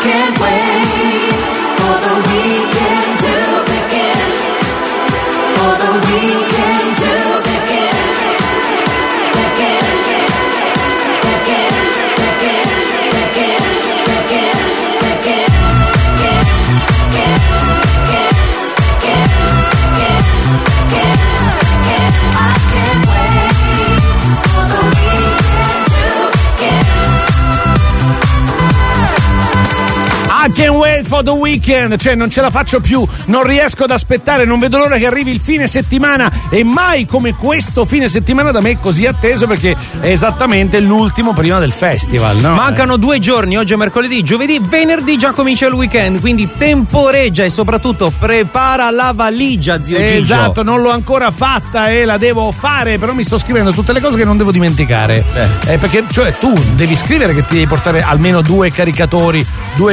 can't wait for the weekend to begin. For the weekend to begin. Begin. Begin. Begin. Begin. Begin. Begin. I can't wait for the weekend to begin. I can't wait for the weekend, cioè non ce la faccio più, non riesco ad aspettare, non vedo l'ora che arrivi il fine settimana e mai come questo fine settimana da me così atteso perché è esattamente l'ultimo prima del festival, no? Mancano 2 giorni, oggi è mercoledì, giovedì, venerdì già comincia il weekend, quindi temporeggia e soprattutto prepara la valigia, zio Gigio. Esatto, non l'ho ancora fatta e la devo fare, però mi sto scrivendo tutte le cose che non devo dimenticare. Perché cioè tu devi scrivere che ti devi portare almeno 2 caricatori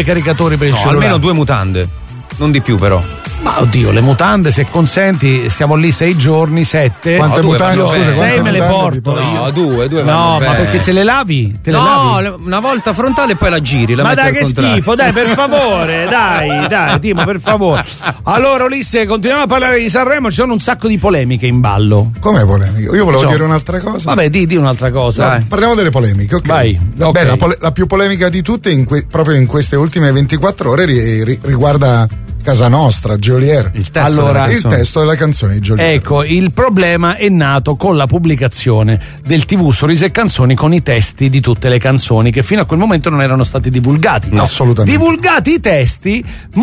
per il cellulare. Almeno 2 mutande, non di più però. Ma oddio, le mutande, se consenti, stiamo lì 6 giorni, 7. Quante mutande? Scusa, 6 me le porto. No, 2 No, ma perché se le lavi? Te le lavi? Una volta frontale e poi la giri. Ma dai, che schifo, dai, per favore, dai, Timo, per favore. Allora, Ulisse, continuiamo a parlare di Sanremo, ci sono un sacco di polemiche in ballo. Come polemiche? Io volevo dire un'altra cosa. Vabbè, di un'altra cosa. No, parliamo delle polemiche, ok? Vai. Beh, la più polemica di tutte, proprio in queste ultime 24 ore, riguarda casa nostra, Geolier. Il testo della canzone di Geolier. Ecco, il problema è nato con la pubblicazione del TV Sorrisi e Canzoni con i testi di tutte le canzoni che fino a quel momento non erano stati divulgati. No, assolutamente. Divulgati i testi,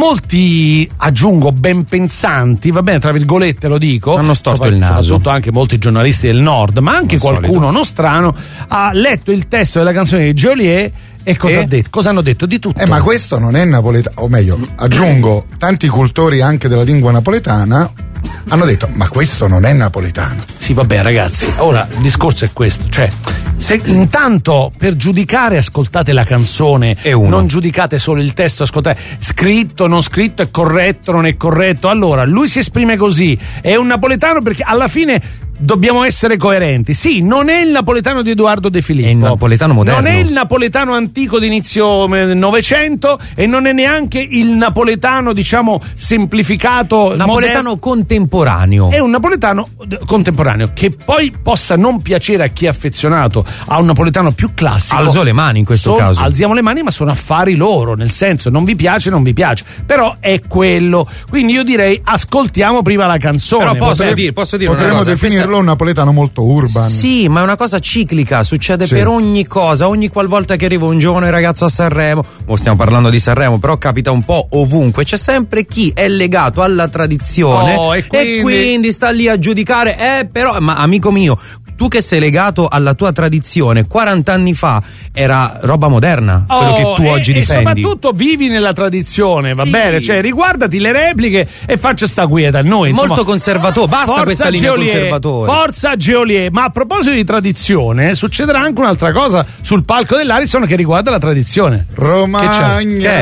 molti, aggiungo, ben pensanti, va bene, tra virgolette lo dico, hanno storto il naso. Soprattutto anche molti giornalisti del Nord, ma anche qualcuno nostrano ha letto il testo della canzone di Geolier. E cosa ha detto? Cosa hanno detto? Di tutto. Ma questo non è napoletano, o meglio, aggiungo, tanti cultori anche della lingua napoletana hanno detto, ma questo non è napoletano. Sì, vabbè, ragazzi, ora il discorso è questo, cioè, se intanto per giudicare ascoltate la canzone, non giudicate solo il testo, ascoltate scritto, non scritto, è corretto, non è corretto. Allora, lui si esprime così, è un napoletano perché alla fine dobbiamo essere coerenti. Sì, non è il napoletano di Edoardo De Filippo. È il napoletano moderno. Non è il napoletano antico di inizio Novecento e non è neanche il napoletano, diciamo, semplificato. Napoletano contemporaneo. È un napoletano contemporaneo che poi possa non piacere a chi è affezionato a un napoletano più classico. Alzo le mani in questo caso. Alziamo le mani, ma sono affari loro, nel senso, non vi piace, non vi piace. Però è quello. Quindi io direi ascoltiamo prima la canzone. Però posso dire potremmo definirlo un napoletano molto urban. Sì, ma è una cosa ciclica, succede per ogni cosa, ogni qualvolta che arriva un giovane ragazzo a Sanremo, o stiamo parlando di Sanremo, però capita un po' ovunque, c'è sempre chi è legato alla tradizione e quindi sta lì a giudicare, però, ma amico mio, tu che sei legato alla tua tradizione, 40 anni fa era roba moderna, quello che tu oggi difendi. E soprattutto vivi nella tradizione, va bene? Cioè riguardati le repliche e faccia sta quieta. Noi insomma, molto conservatore, basta questa linea conservatore. Forza Geolier, ma a proposito di tradizione, succederà anche un'altra cosa sul palco dell'Ariston che riguarda la tradizione. Romagna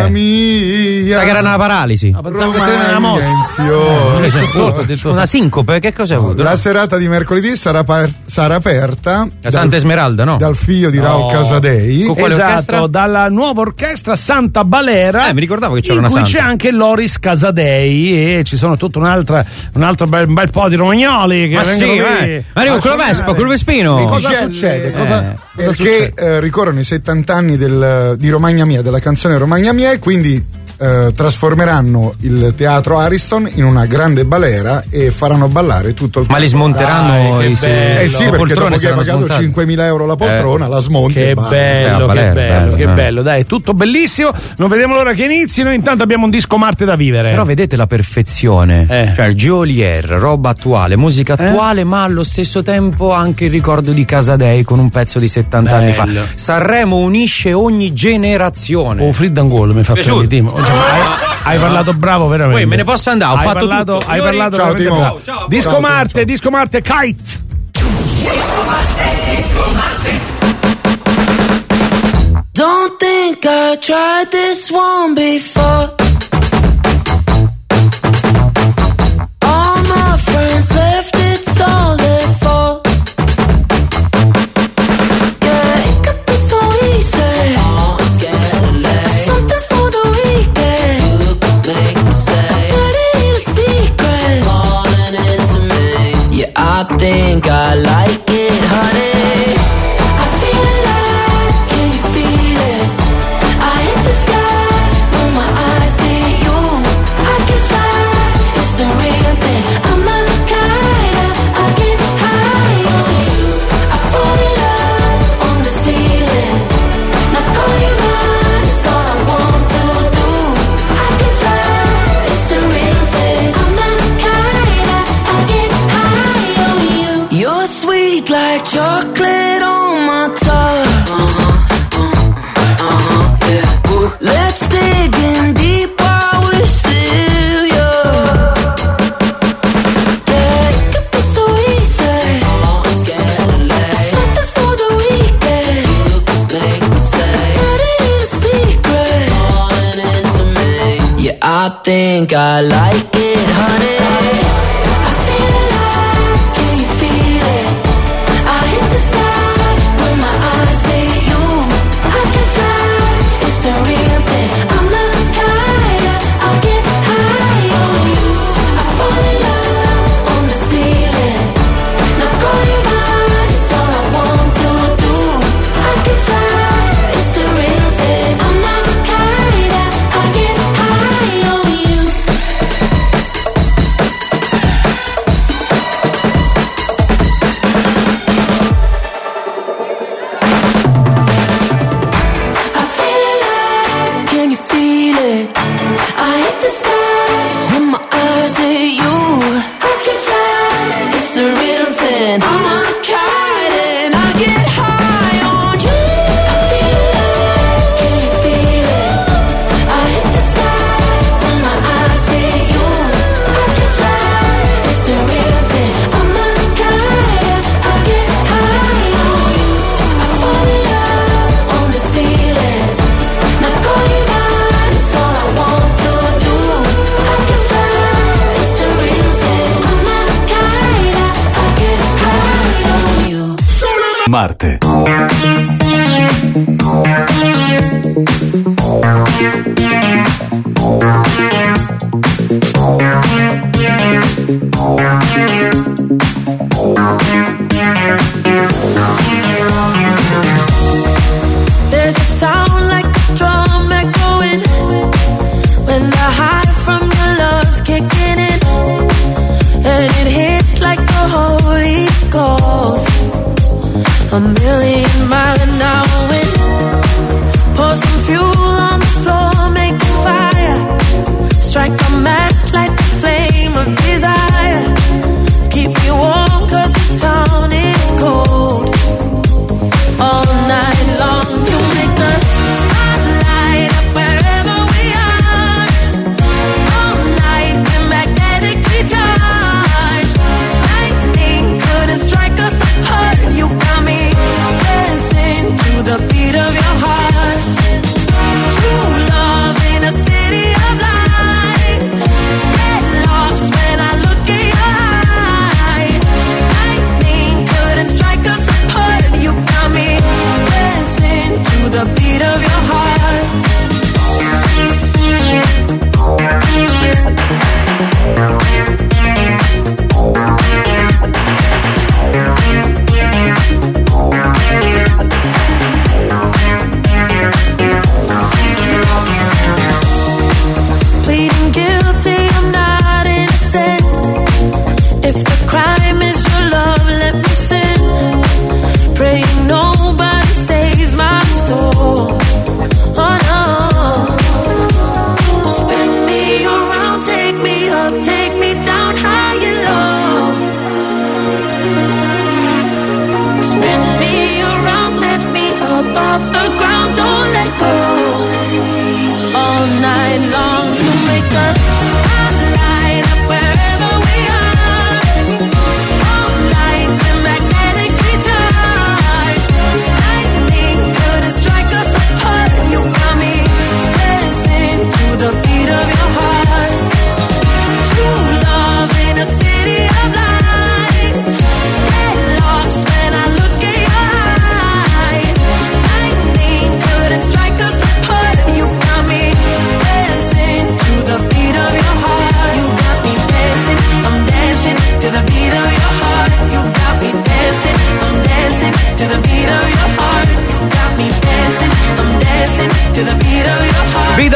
mia. Sa che era una paralisi. Romagna in fiore. Una sincope, che cosa hai avuto? La serata di mercoledì sarà aperta da Santa Esmeralda, no? Dal figlio di Raul Casadei. Con quale orchestra? Dalla nuova orchestra Santa Balera. Mi ricordavo che c'era una Santa. Santa. C'è anche Loris Casadei e ci sono tutto un altro bel po' di romagnoli che arrivo con la Vespa, con il Vespino. Cosa succede? Cosa perché ricorrono i 70 anni di Romagna Mia, della canzone Romagna Mia, e quindi trasformeranno il teatro Ariston in una grande balera e faranno ballare tutto il Ma li smonteranno sì, perché dopo che hai pagato 5.000 euro la poltrona la smonti. Che bello, dai, è tutto bellissimo, non vediamo l'ora che inizi. Noi intanto abbiamo un disco Marte da vivere. Però vedete la perfezione, cioè Geolier, roba attuale, musica attuale, ma allo stesso tempo anche il ricordo di Casadei con un pezzo di 70 anni fa. Sanremo unisce ogni generazione. Friddangolo mi fa piacere. Hai parlato bravo veramente. Poi me ne posso andare, ho fatto tutto. Hai parlato ciao Timo. Bravo. Ciao, Disco Marte, Kite. Disco Marte. Don't think I tried this one before. All my friends left, it's all their fault. Yeah, it could be so easy. Something for the weekend. think I like it, honey. I feel alive, can you feel it? I hit the sky when my eyes see you. I can fly, it's the real thing. I'm not kind, I get high on you. I fall in love on the ceiling. Now call you mine, it's all I want to do. I can fly, it's the real thing. I'm not kind, I get high on you. You're sweet like chocolate on my tongue. Yeah. Ooh. Let's dig in deep while we're still young. Yeah, it could be so easy. Something for the weekend. You could make me stay. But it ain't a secret. Falling into me. Yeah, I think I like it, honey. I feel alive, can you feel it? I hit the sky when my eyes see you. I can fly, it's the real thing. I'm not kind, I get high on you. I fall in love on the ceiling. Now call you mine, it's all I want to do. I can fly, it's the real thing. I'm not kind, I get high on you. I feel alive, can you feel it? I hit the sky when my eyes hit you. I can fly, it's the real thing. I'm a kite and I get high on you. I feel alive, can you feel it? I hit the sky when my eyes hit you. I can fly, it's the real thing. I'm a kite, I get high on you. I fall in love on the ceiling. Now call you mine, it's all I want to do. I can fly, it's the real thing. I'm a kite, I get high on you. Marte. There's a sound like a drum echoing when the high from your love's kicking in, and it hits like the Holy Ghost. A million mile an hour wind. Pour some fuel on the floor,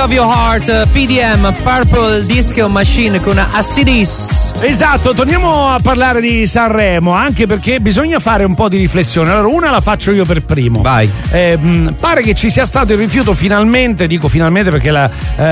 of Your Heart, PDM, Purple Disco Machine con Acidis. Esatto, torniamo a parlare di Sanremo, anche perché bisogna fare un po' di riflessione. Allora, una la faccio io per primo. Vai. Pare che ci sia stato il rifiuto finalmente, dico finalmente perché la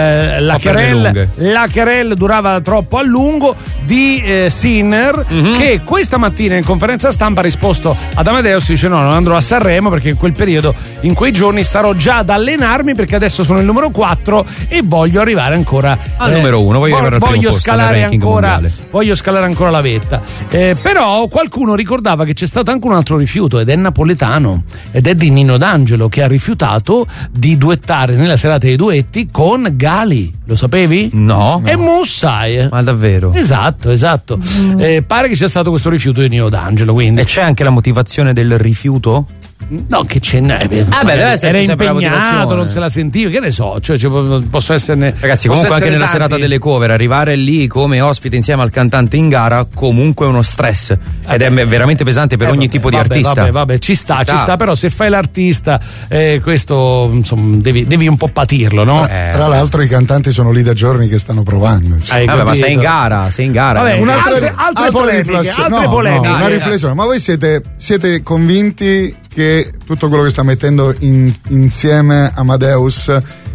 querelle durava troppo a lungo, di Sinner, che questa mattina in conferenza stampa ha risposto ad Amadeus, dice no, non andrò a Sanremo perché in quel periodo, in quei giorni starò già ad allenarmi perché adesso sono il numero 4 e voglio arrivare ancora al numero 1, voglio arrivare al primo posto scalare nel ranking ancora mondiale. Voglio scalare ancora la vetta. Però qualcuno ricordava che c'è stato anche un altro rifiuto ed è napoletano, ed è di Nino D'Angelo, che ha rifiutato di duettare nella serata dei duetti con Gali. Lo sapevi? No. E Mussai. Ma davvero? Esatto. Pare che sia stato questo rifiuto di Nino D'Angelo, quindi. E c'è anche la motivazione del rifiuto? No, che ce n'è. Deve essere era impegnato, non se la sentiva, che ne so, cioè posso esserne. Ragazzi, comunque anche nella tanti. serata delle cover, arrivare lì come ospite insieme al cantante in gara, comunque è uno stress. Ed è veramente pesante per ogni tipo di artista. Vabbè, ci sta, però se fai l'artista, questo insomma devi un po' patirlo, no? Tra l'altro i cantanti sono lì da giorni che stanno provando. Ma sei in gara. Vabbè, altre polemiche. Una riflessione, ma voi siete convinti che tutto quello che sta mettendo insieme Amadeus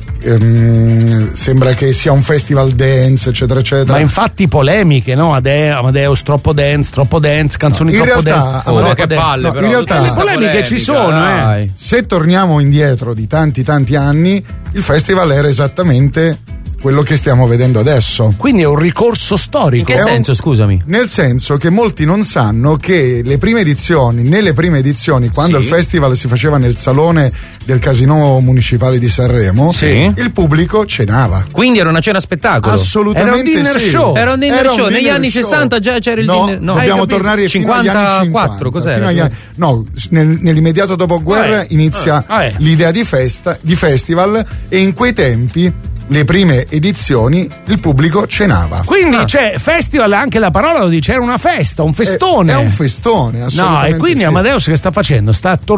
sembra che sia un festival dance, eccetera eccetera? Ma infatti polemiche, no? Amadeus troppo dance, canzoni troppo dance. Che palle, in realtà le polemiche ci sono, Se torniamo indietro di tanti anni, il festival era esattamente quello che stiamo vedendo adesso. Quindi è un ricorso storico. In che senso, scusami? Nel senso che molti non sanno che nelle prime edizioni, quando il festival si faceva nel salone del Casinò Municipale di Sanremo, il pubblico cenava. Quindi era una cena spettolo? Assolutamente. Era un dinner show. Era un dinner show. Negli anni 60 già c'era il dinner. No, dobbiamo tornare fino agli anni 50. Cos'era? Nell'immediato dopoguerra inizia l'idea di festival, e in quei tempi, le prime edizioni, il pubblico cenava. Quindi c'è festival, anche la parola lo dice, era una festa, un festone. È un festone, assolutamente. No, e quindi Amadeus che sta facendo?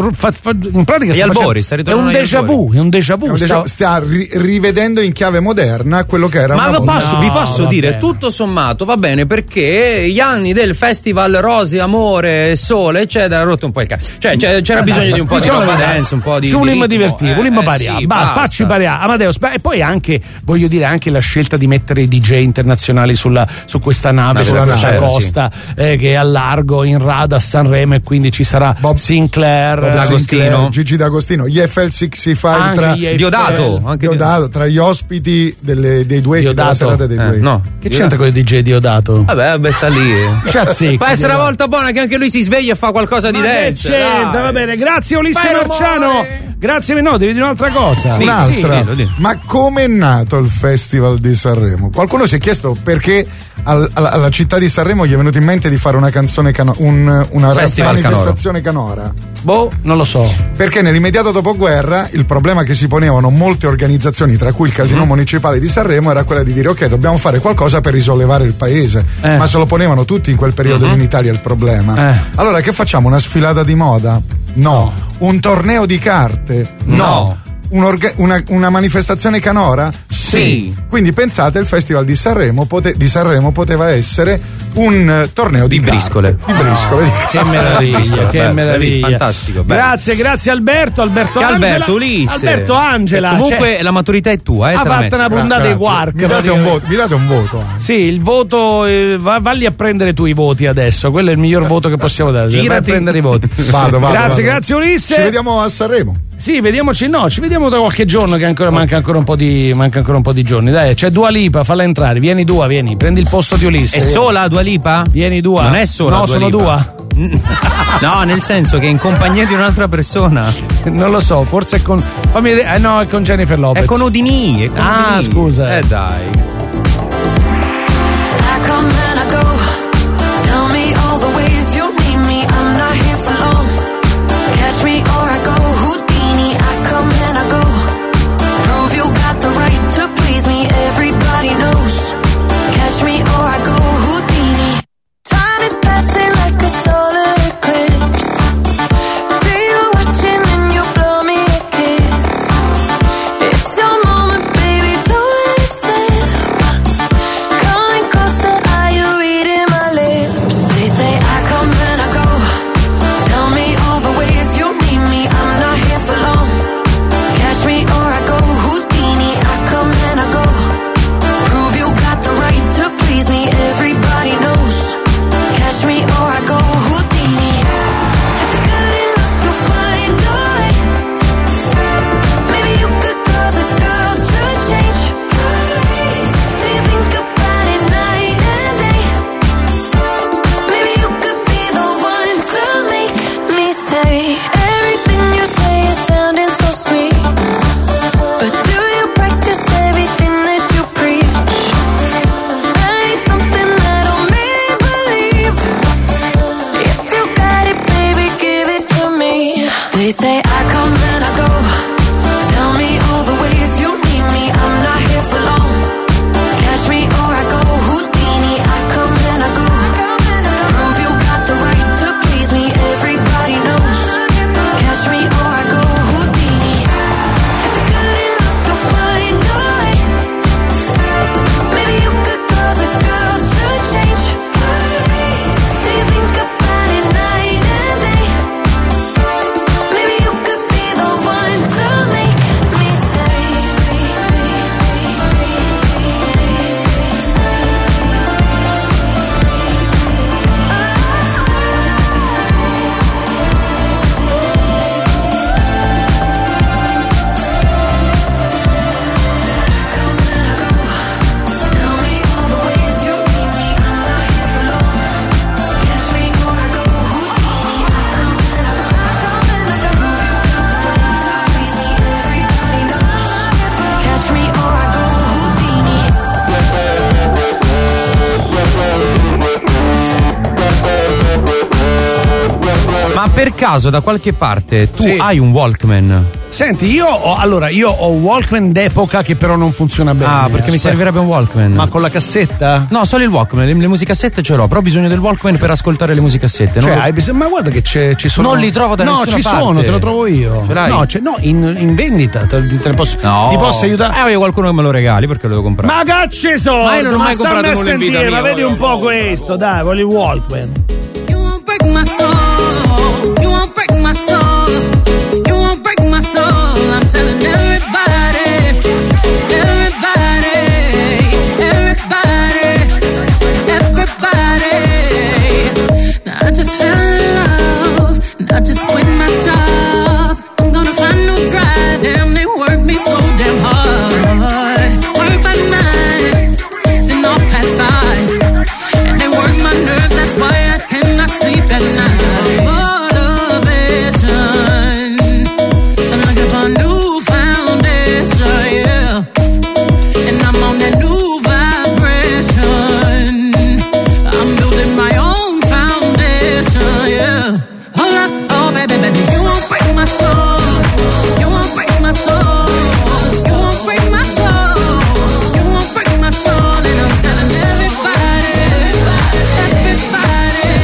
In pratica sta albori, sta ritornando è un déjà vu. Sta rivedendo in chiave moderna quello che era una volta. Vi posso dire, tutto sommato va bene, perché gli anni del festival Rose, Amore, Sole, eccetera, ha rotto un po' il cazzo. Cioè c'era bisogno di un po' di roba dance, un po' di. Ci volimmo divertire, volimmo pariare. Basta, facci pariare. Amadeus, e poi anche, voglio dire, anche la scelta di mettere i DJ internazionali su questa nave, sulla costa, che è a largo in rada a Sanremo, e quindi ci sarà Bob Sinclair, D'Agostino, Gigi D'Agostino, gli FL65, tra Diodato, tra gli ospiti dei duetti della serata dei duetti. No, che c'entra con il DJ Diodato? Vabbè, sta lì. Può essere una volta buona che anche lui si sveglia e fa qualcosa di dance. Va bene, grazie Ulisse Marciano. Grazie, no, devi dire un'altra cosa. Un'altra. Ma come è nato il Festival di Sanremo? Qualcuno si è chiesto perché alla città di Sanremo gli è venuto in mente di fare una canzone una manifestazione canora. Non lo so. Perché nell'immediato dopoguerra il problema che si ponevano molte organizzazioni, tra cui il Casinò Municipale di Sanremo, era quella di dire: ok, dobbiamo fare qualcosa per risollevare il paese. Ma se lo ponevano tutti in quel periodo in Italia il problema. Allora che facciamo? Una sfilata di moda? No. Un torneo di carte? No. Una manifestazione canora? Sì. Quindi pensate, il Festival di Sanremo poteva essere un torneo di briscole. Che meraviglia, che meraviglia. Fantastico. Bello. Grazie Alberto Ulisse. Alberto Angela. Comunque la maturità è tua, ha fatto una puntata di Quark. Mi date un voto. Sì, il voto, valli a prendere tu i voti adesso. Quello è il miglior voto che possiamo dare. Vai a prendere i voti. Vado. Grazie Ulisse. Ci vediamo a Sanremo. Sì, ci vediamo tra qualche giorno, che manca ancora un po' di giorni. Dai, c'è Dua Lipa, falla entrare. Vieni, prendi il posto di Ulisse. È sola Dua Lipa? Vieni, Dua. Non è sola. No, Dua sono Lipa. Dua. No, nel senso che è in compagnia di un'altra persona. Non lo so, forse è con. Fammi vedere. No, è con Jennifer Lopez. È con Udini. Scusa. Dai. Don't per caso da qualche parte tu Sì. hai un Walkman? Senti, io ho un Walkman d'epoca che però non funziona bene. Ah, perché mi servirebbe un Walkman. Ma con la cassetta? No, solo il Walkman, le musicassette ce l'ho, però ho bisogno del Walkman per ascoltare le musicassette. Cioè, non hai bisogno, ma guarda che ci sono. Non li trovo da nessuna No, ci parte. sono, te lo trovo io. Ce l'hai? No, in vendita. Te ne posso, No. Ti posso aiutare? Io qualcuno che me lo regali perché lo devo comprare. Ma cacci sono! Ma io non ho mai comprato nulla in vita mia, ma vedi un po' voglio- questo, dai, voglio il Walkman. You won't break my soul. You won't break my soul. You won't break my soul. I'm telling everybody, everybody, everybody, everybody. Now I just fell in love. And I just quit my job. I'm gonna find a new drive. Damn, they work me so damn hard. Work by 9, then off past 5. And they work my nerves, that's why I cannot sleep at night. Motivation, I'm looking for a new foundation, yeah. And I'm on that new vibration. I'm building my own foundation, yeah. Hold up, oh baby, baby, you won't break my soul. You won't break my soul. You won't break my soul. You won't break my soul. And I'm telling everybody, everybody,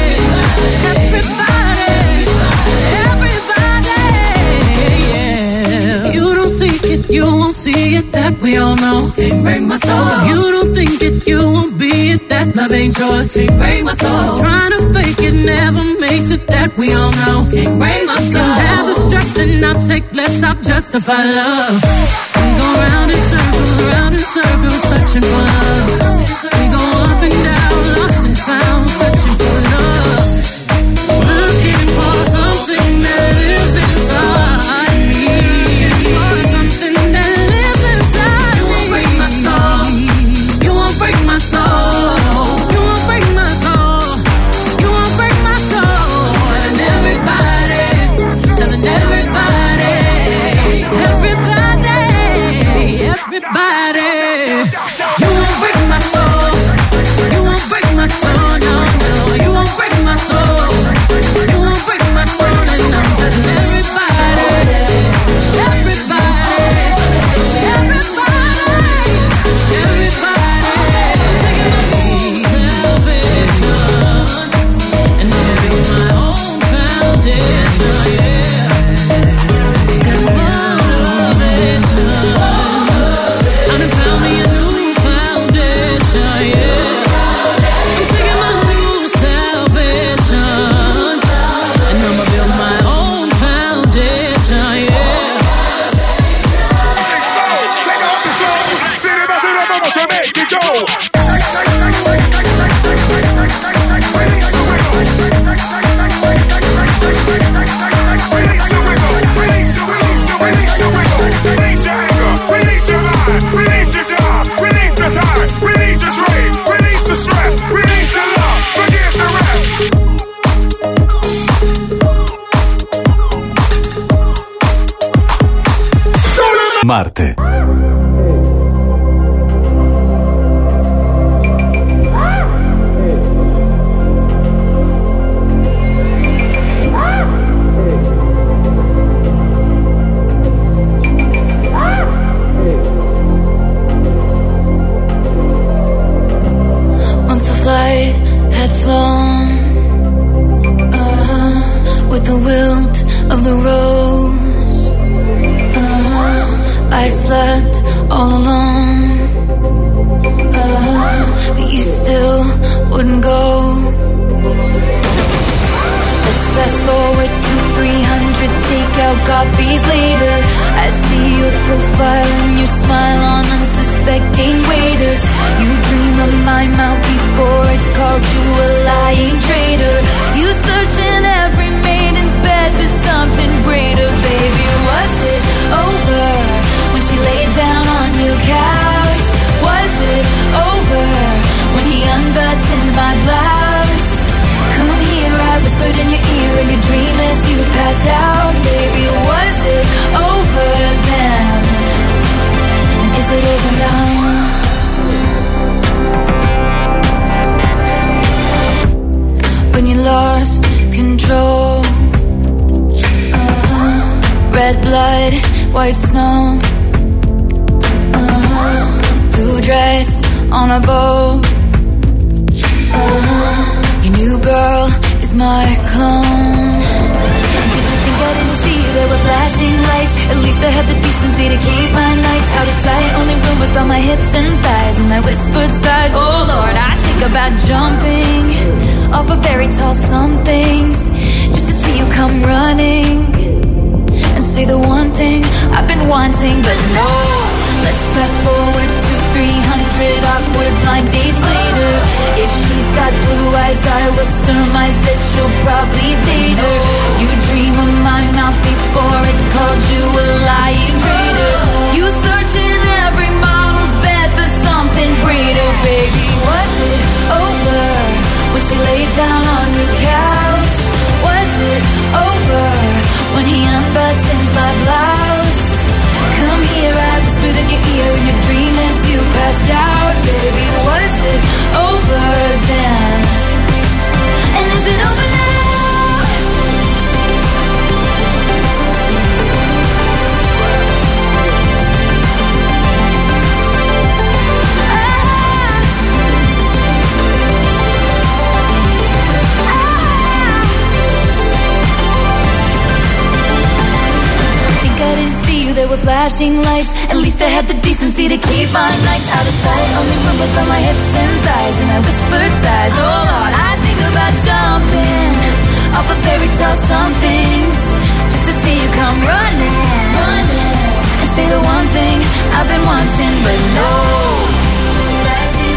yeah. You don't seek it, you won't see it, that we all know. Can't break my soul. You don't think it, you won't be it, that love ain't yours. Can't break my soul. Trying to fake it never makes it, that we all know. Can't break my soul. Can have the stress and I'll take less, I'll justify love. We go round in circles, searching for love. We go up and down, lost and found, searching for love. Looking for something that lives inside me. For something that lives inside me. You won't break my soul. You won't break my soul. You won't break my soul. You won't break my soul. Telling everybody, telling everybody, everybody, everybody. You won't break my soul. You won't break my soul. No, no. You won't break my soul. You won't break my soul. And I'm telling everybody, everybody, everybody, everybody. Taking my own salvation, and I'm building my own foundation. Yeah, got motivation. I done found me a new foundation. Yeah, I'm taking my new salvation, and I'ma build my own foundation. Yeah. Release your job, release the time, release your strain, release the stress, release your love, forgive the rest. Marte. Once the flight had flown, with the wilt of the rose, I slept all alone, but you still wouldn't go. Let's fast forward to 300 takeout copies later. I see your profile and your smile on unsuspecting waiters. You dream of my mouth before it called you a lying traitor. You search in every maiden's bed for something greater. Baby, was it over when she laid down on your couch? Was it over when he unbuttoned my blouse? Come here, I whispered in your ear in your dream as you passed out. Baby, was it over then? And is it over white snow. Blue dress on a boat. Your new girl is my clone. Did you think I didn't see there were flashing lights? At least I had the decency to keep my nights out of sight. Only rumors about my hips and thighs and my whispered sighs. Oh Lord, I think about jumping off of very tall somethings just to see you come running and say the one thing I've been wanting. But no, let's fast forward to 300 awkward blind dates later. If she's got blue eyes, I will surmise that she'll probably date her. You dream of my mouth before it called you a lying traitor. You search in every model's bed for something greater. Baby, was it over when she laid down on your couch? Was it over when he unbuttoned my blouse? Come here, I whispered in your ear in your dream as you passed out. Baby, was it over then? And is it over now? I didn't see you, there were flashing lights. At least I had the decency to keep my nights out of sight. Only rumors about my hips and thighs and my whispered sighs. Oh Lord, I think about jumping off of fairy tale somethings just to see you come running and say the one thing I've been wanting. But no flashing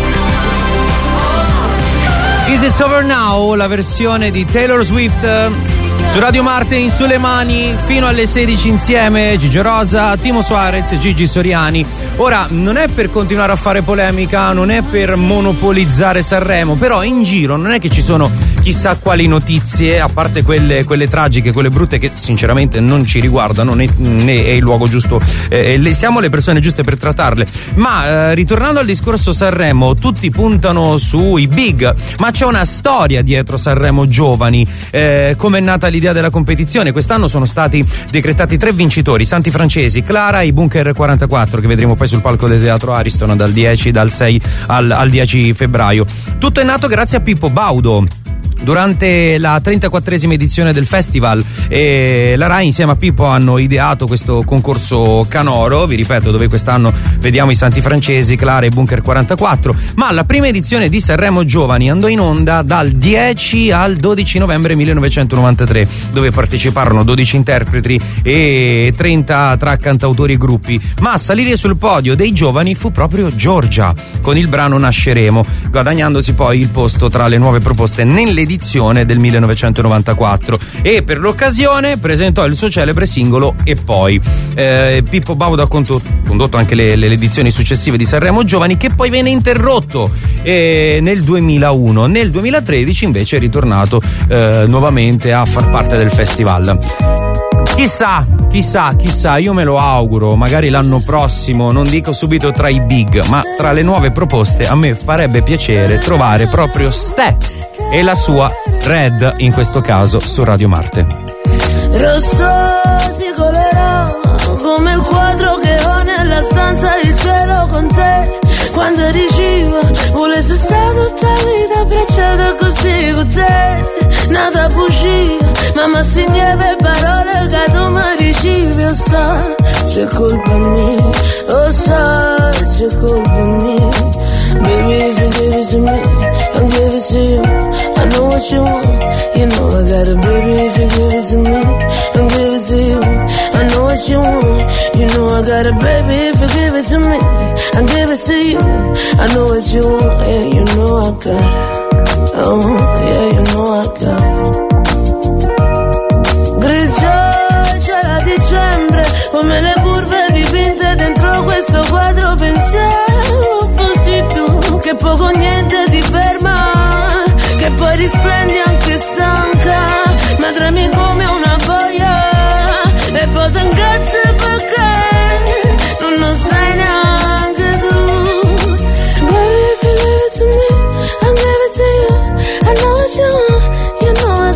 lights. Is It's Over Now, la versione di Taylor Swift su Radio Marte, in Sulle Mani, fino alle 16 insieme, Gigi Rosa, Timo Suarez e Gigi Soriani. Ora, non è per continuare a fare polemica, non è per monopolizzare Sanremo, però in giro non è che ci sono chissà quali notizie, a parte quelle tragiche, quelle brutte che sinceramente non ci riguardano, né è il luogo giusto, siamo le persone giuste per trattarle. Ma ritornando al discorso Sanremo, tutti puntano sui big, ma c'è una storia dietro Sanremo Giovani. Come è nata l'idea della competizione? Quest'anno sono stati decretati 3 vincitori: Santi Francesi, Clara e i Bunker 44, che vedremo poi sul palco del Teatro Ariston dal 6 al 10 febbraio. Tutto è nato grazie a Pippo Baudo. Durante la 34esima edizione del festival, la Rai insieme a Pippo hanno ideato questo concorso canoro, vi ripeto, dove quest'anno vediamo i Santi Francesi, Clara e Bunker 44, ma la prima edizione di Sanremo Giovani andò in onda dal 10 al 12 novembre 1993, dove parteciparono 12 interpreti e 30 tra cantautori e gruppi, ma a salire sul podio dei giovani fu proprio Giorgia, con il brano Nasceremo, guadagnandosi poi il posto tra le nuove proposte nell'edizione del 1994, e per l'occasione presentò il suo celebre singolo E poi. Pippo Baudo ha condotto anche le edizioni successive di Sanremo Giovani, che poi venne interrotto nel 2001. Nel 2013 invece è ritornato nuovamente a far parte del festival. Chissà, io me lo auguro, magari l'anno prossimo, non dico subito tra i big, ma tra le nuove proposte a me farebbe piacere trovare proprio Ste e la sua Red, in questo caso su Radio Marte. Rosso si colerà come il quadro che ho nella stanza di cielo con te. Quando eri viva, volessi stare tutta la vita abbracciata così con te. Nata bugia, mamma segnava parole che tu mi ricevi. O sai, c'è colpa mia, o sai, c'è colpa mia. Baby, if you give it to me, I'll give it to you. I know what you want, you know I got it. Baby, if you give it to me, I'll give it to you. I know what you want, you know I got it. Baby, if you give it to me, I'll give it to you. I know what you want, yeah, you know I got it. Oh, yeah, you know I got it. Grigio c'era dicembre, come le curve dipinte dentro questo quadro pensiero. Fossi tu, che poco niente ti ferma, che poi risplendi anche stanca, ma tremi come una boia, e poi ti incazzi perché tu non sai neanche tu. Baby, if you give it to me, I'll give it to you. I know what you want, you know I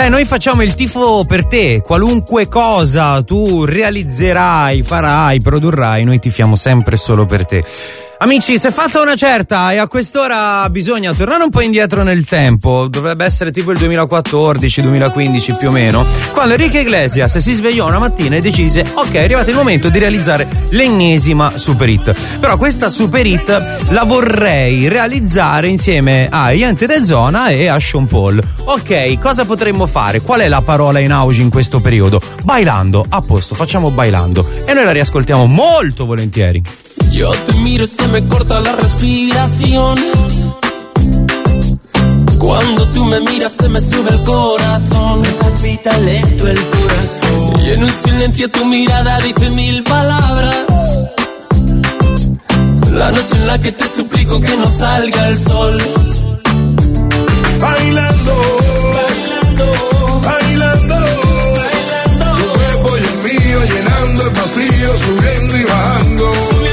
noi facciamo il tifo per te, qualunque cosa tu realizzerai, farai, produrrai, noi tifiamo sempre solo per te. Amici, si è fatta una certa e a quest'ora bisogna tornare un po' indietro nel tempo, dovrebbe essere tipo il 2014-2015 più o meno, quando Enrique Iglesias si svegliò una mattina e decise: ok, è arrivato il momento di realizzare l'ennesima super hit. Però questa super hit la vorrei realizzare insieme a Yente De Zona e a Sean Paul. Ok, cosa potremmo fare? Qual è la parola in auge in questo periodo? Bailando, a posto, facciamo bailando e noi la riascoltiamo molto volentieri. Yo te miro y se me corta la respiración. Cuando tú me miras se me sube el corazón. Me palpita lento el corazón. Y en un silencio tu mirada dice 1000 palabras. La noche en la que te suplico que no salga el sol. Bailando, bailando, bailando, bailando. Tu cuerpo y el mío llenando el vacío, subiendo y bajando.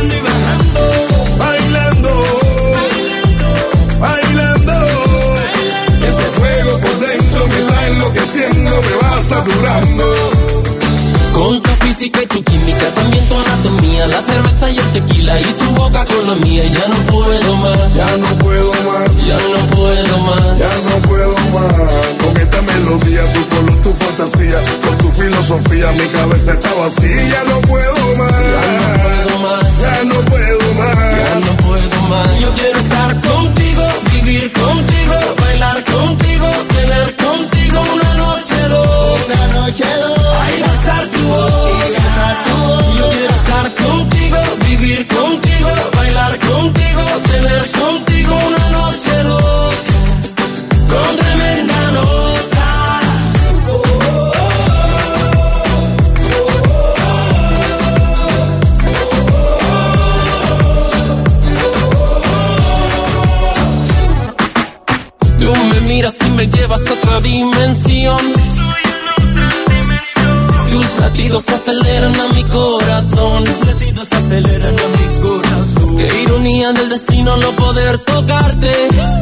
Me vas saturando. Con tu física y tu química, también tu anatomía, la cerveza y el tequila y tu boca con la mía. Ya no puedo más, ya no puedo más, ya no puedo más, ya no puedo más. Con esta melodía, tu color, tu fantasía, con tu filosofía, mi cabeza está vacía. Ya no puedo más, ya no puedo más, ya no puedo más, ya no puedo más. Yo quiero estar contigo, vivir contigo, bailar contigo, tener contigo una noche loca, ay, besar tu boca. Yo quiero estar contigo, vivir contigo, bailar contigo, tener contigo una noche loca, con tremenda nota. Tú me miras y me llevas a otra dimensión. Tus latidos aceleran a mi corazón. Tus latidos aceleran a mi corazón. Qué ironía del destino no poder tocarte,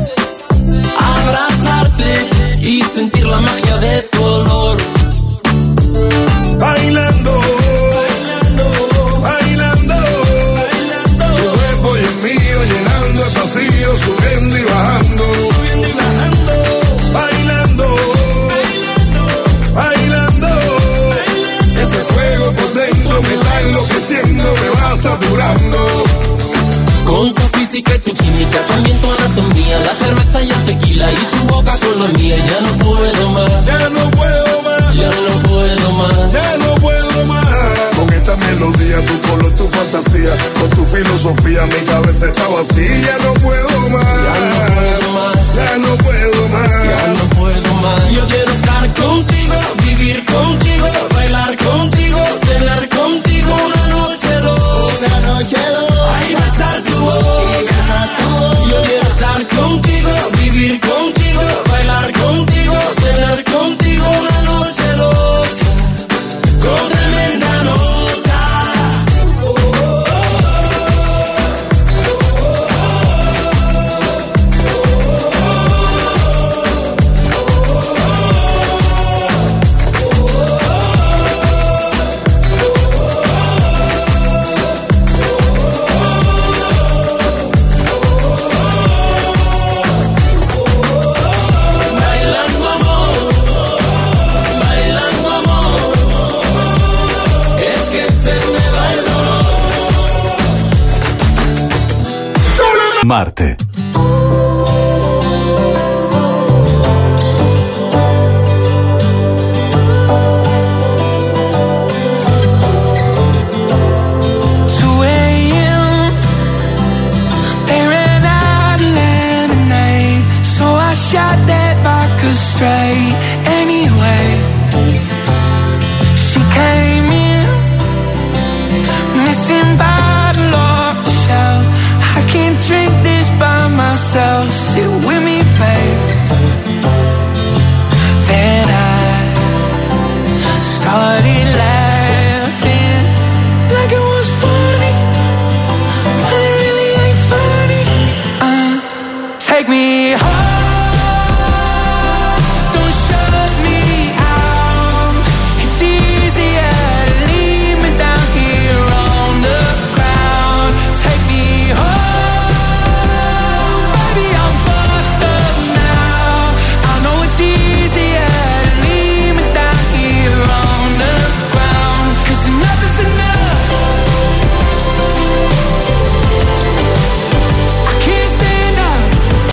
abrazarte y sentir la magia de tu olor. Bailando, bailando, bailando, bailando. Tu cuerpo y el mío llenando el vacío, subiendo y bajando. Subiendo y bajando. Bailando, bailando, bailando. Ese fuego por dentro me está enloqueciendo, me va saturando. Con tu física y tu química, también tu anatomía, la cerveza y el tequila y tu boca con la mía. Ya no puedo más, ya no puedo más, ya no puedo más, ya no puedo más. Con esta melodía, tu color, tu fantasía, con tu filosofía, mi cabeza está vacía. Ya no puedo más, ya no puedo más, ya no puedo más, ya no puedo más. Yo quiero estar contigo, vivir contigo, bailar contigo, tener contigo una noche loca, ay, besar tu boca. Yo quiero estar contigo, vivir contigo, bailar contigo, tener contigo una noche loca, con tremenda nota. Marte. Straight anyway. She came in missing bottle off the shelf. I can't drink this by myself. Sit with me, babe. Then I started laughing like it was funny, but it really ain't funny. Take me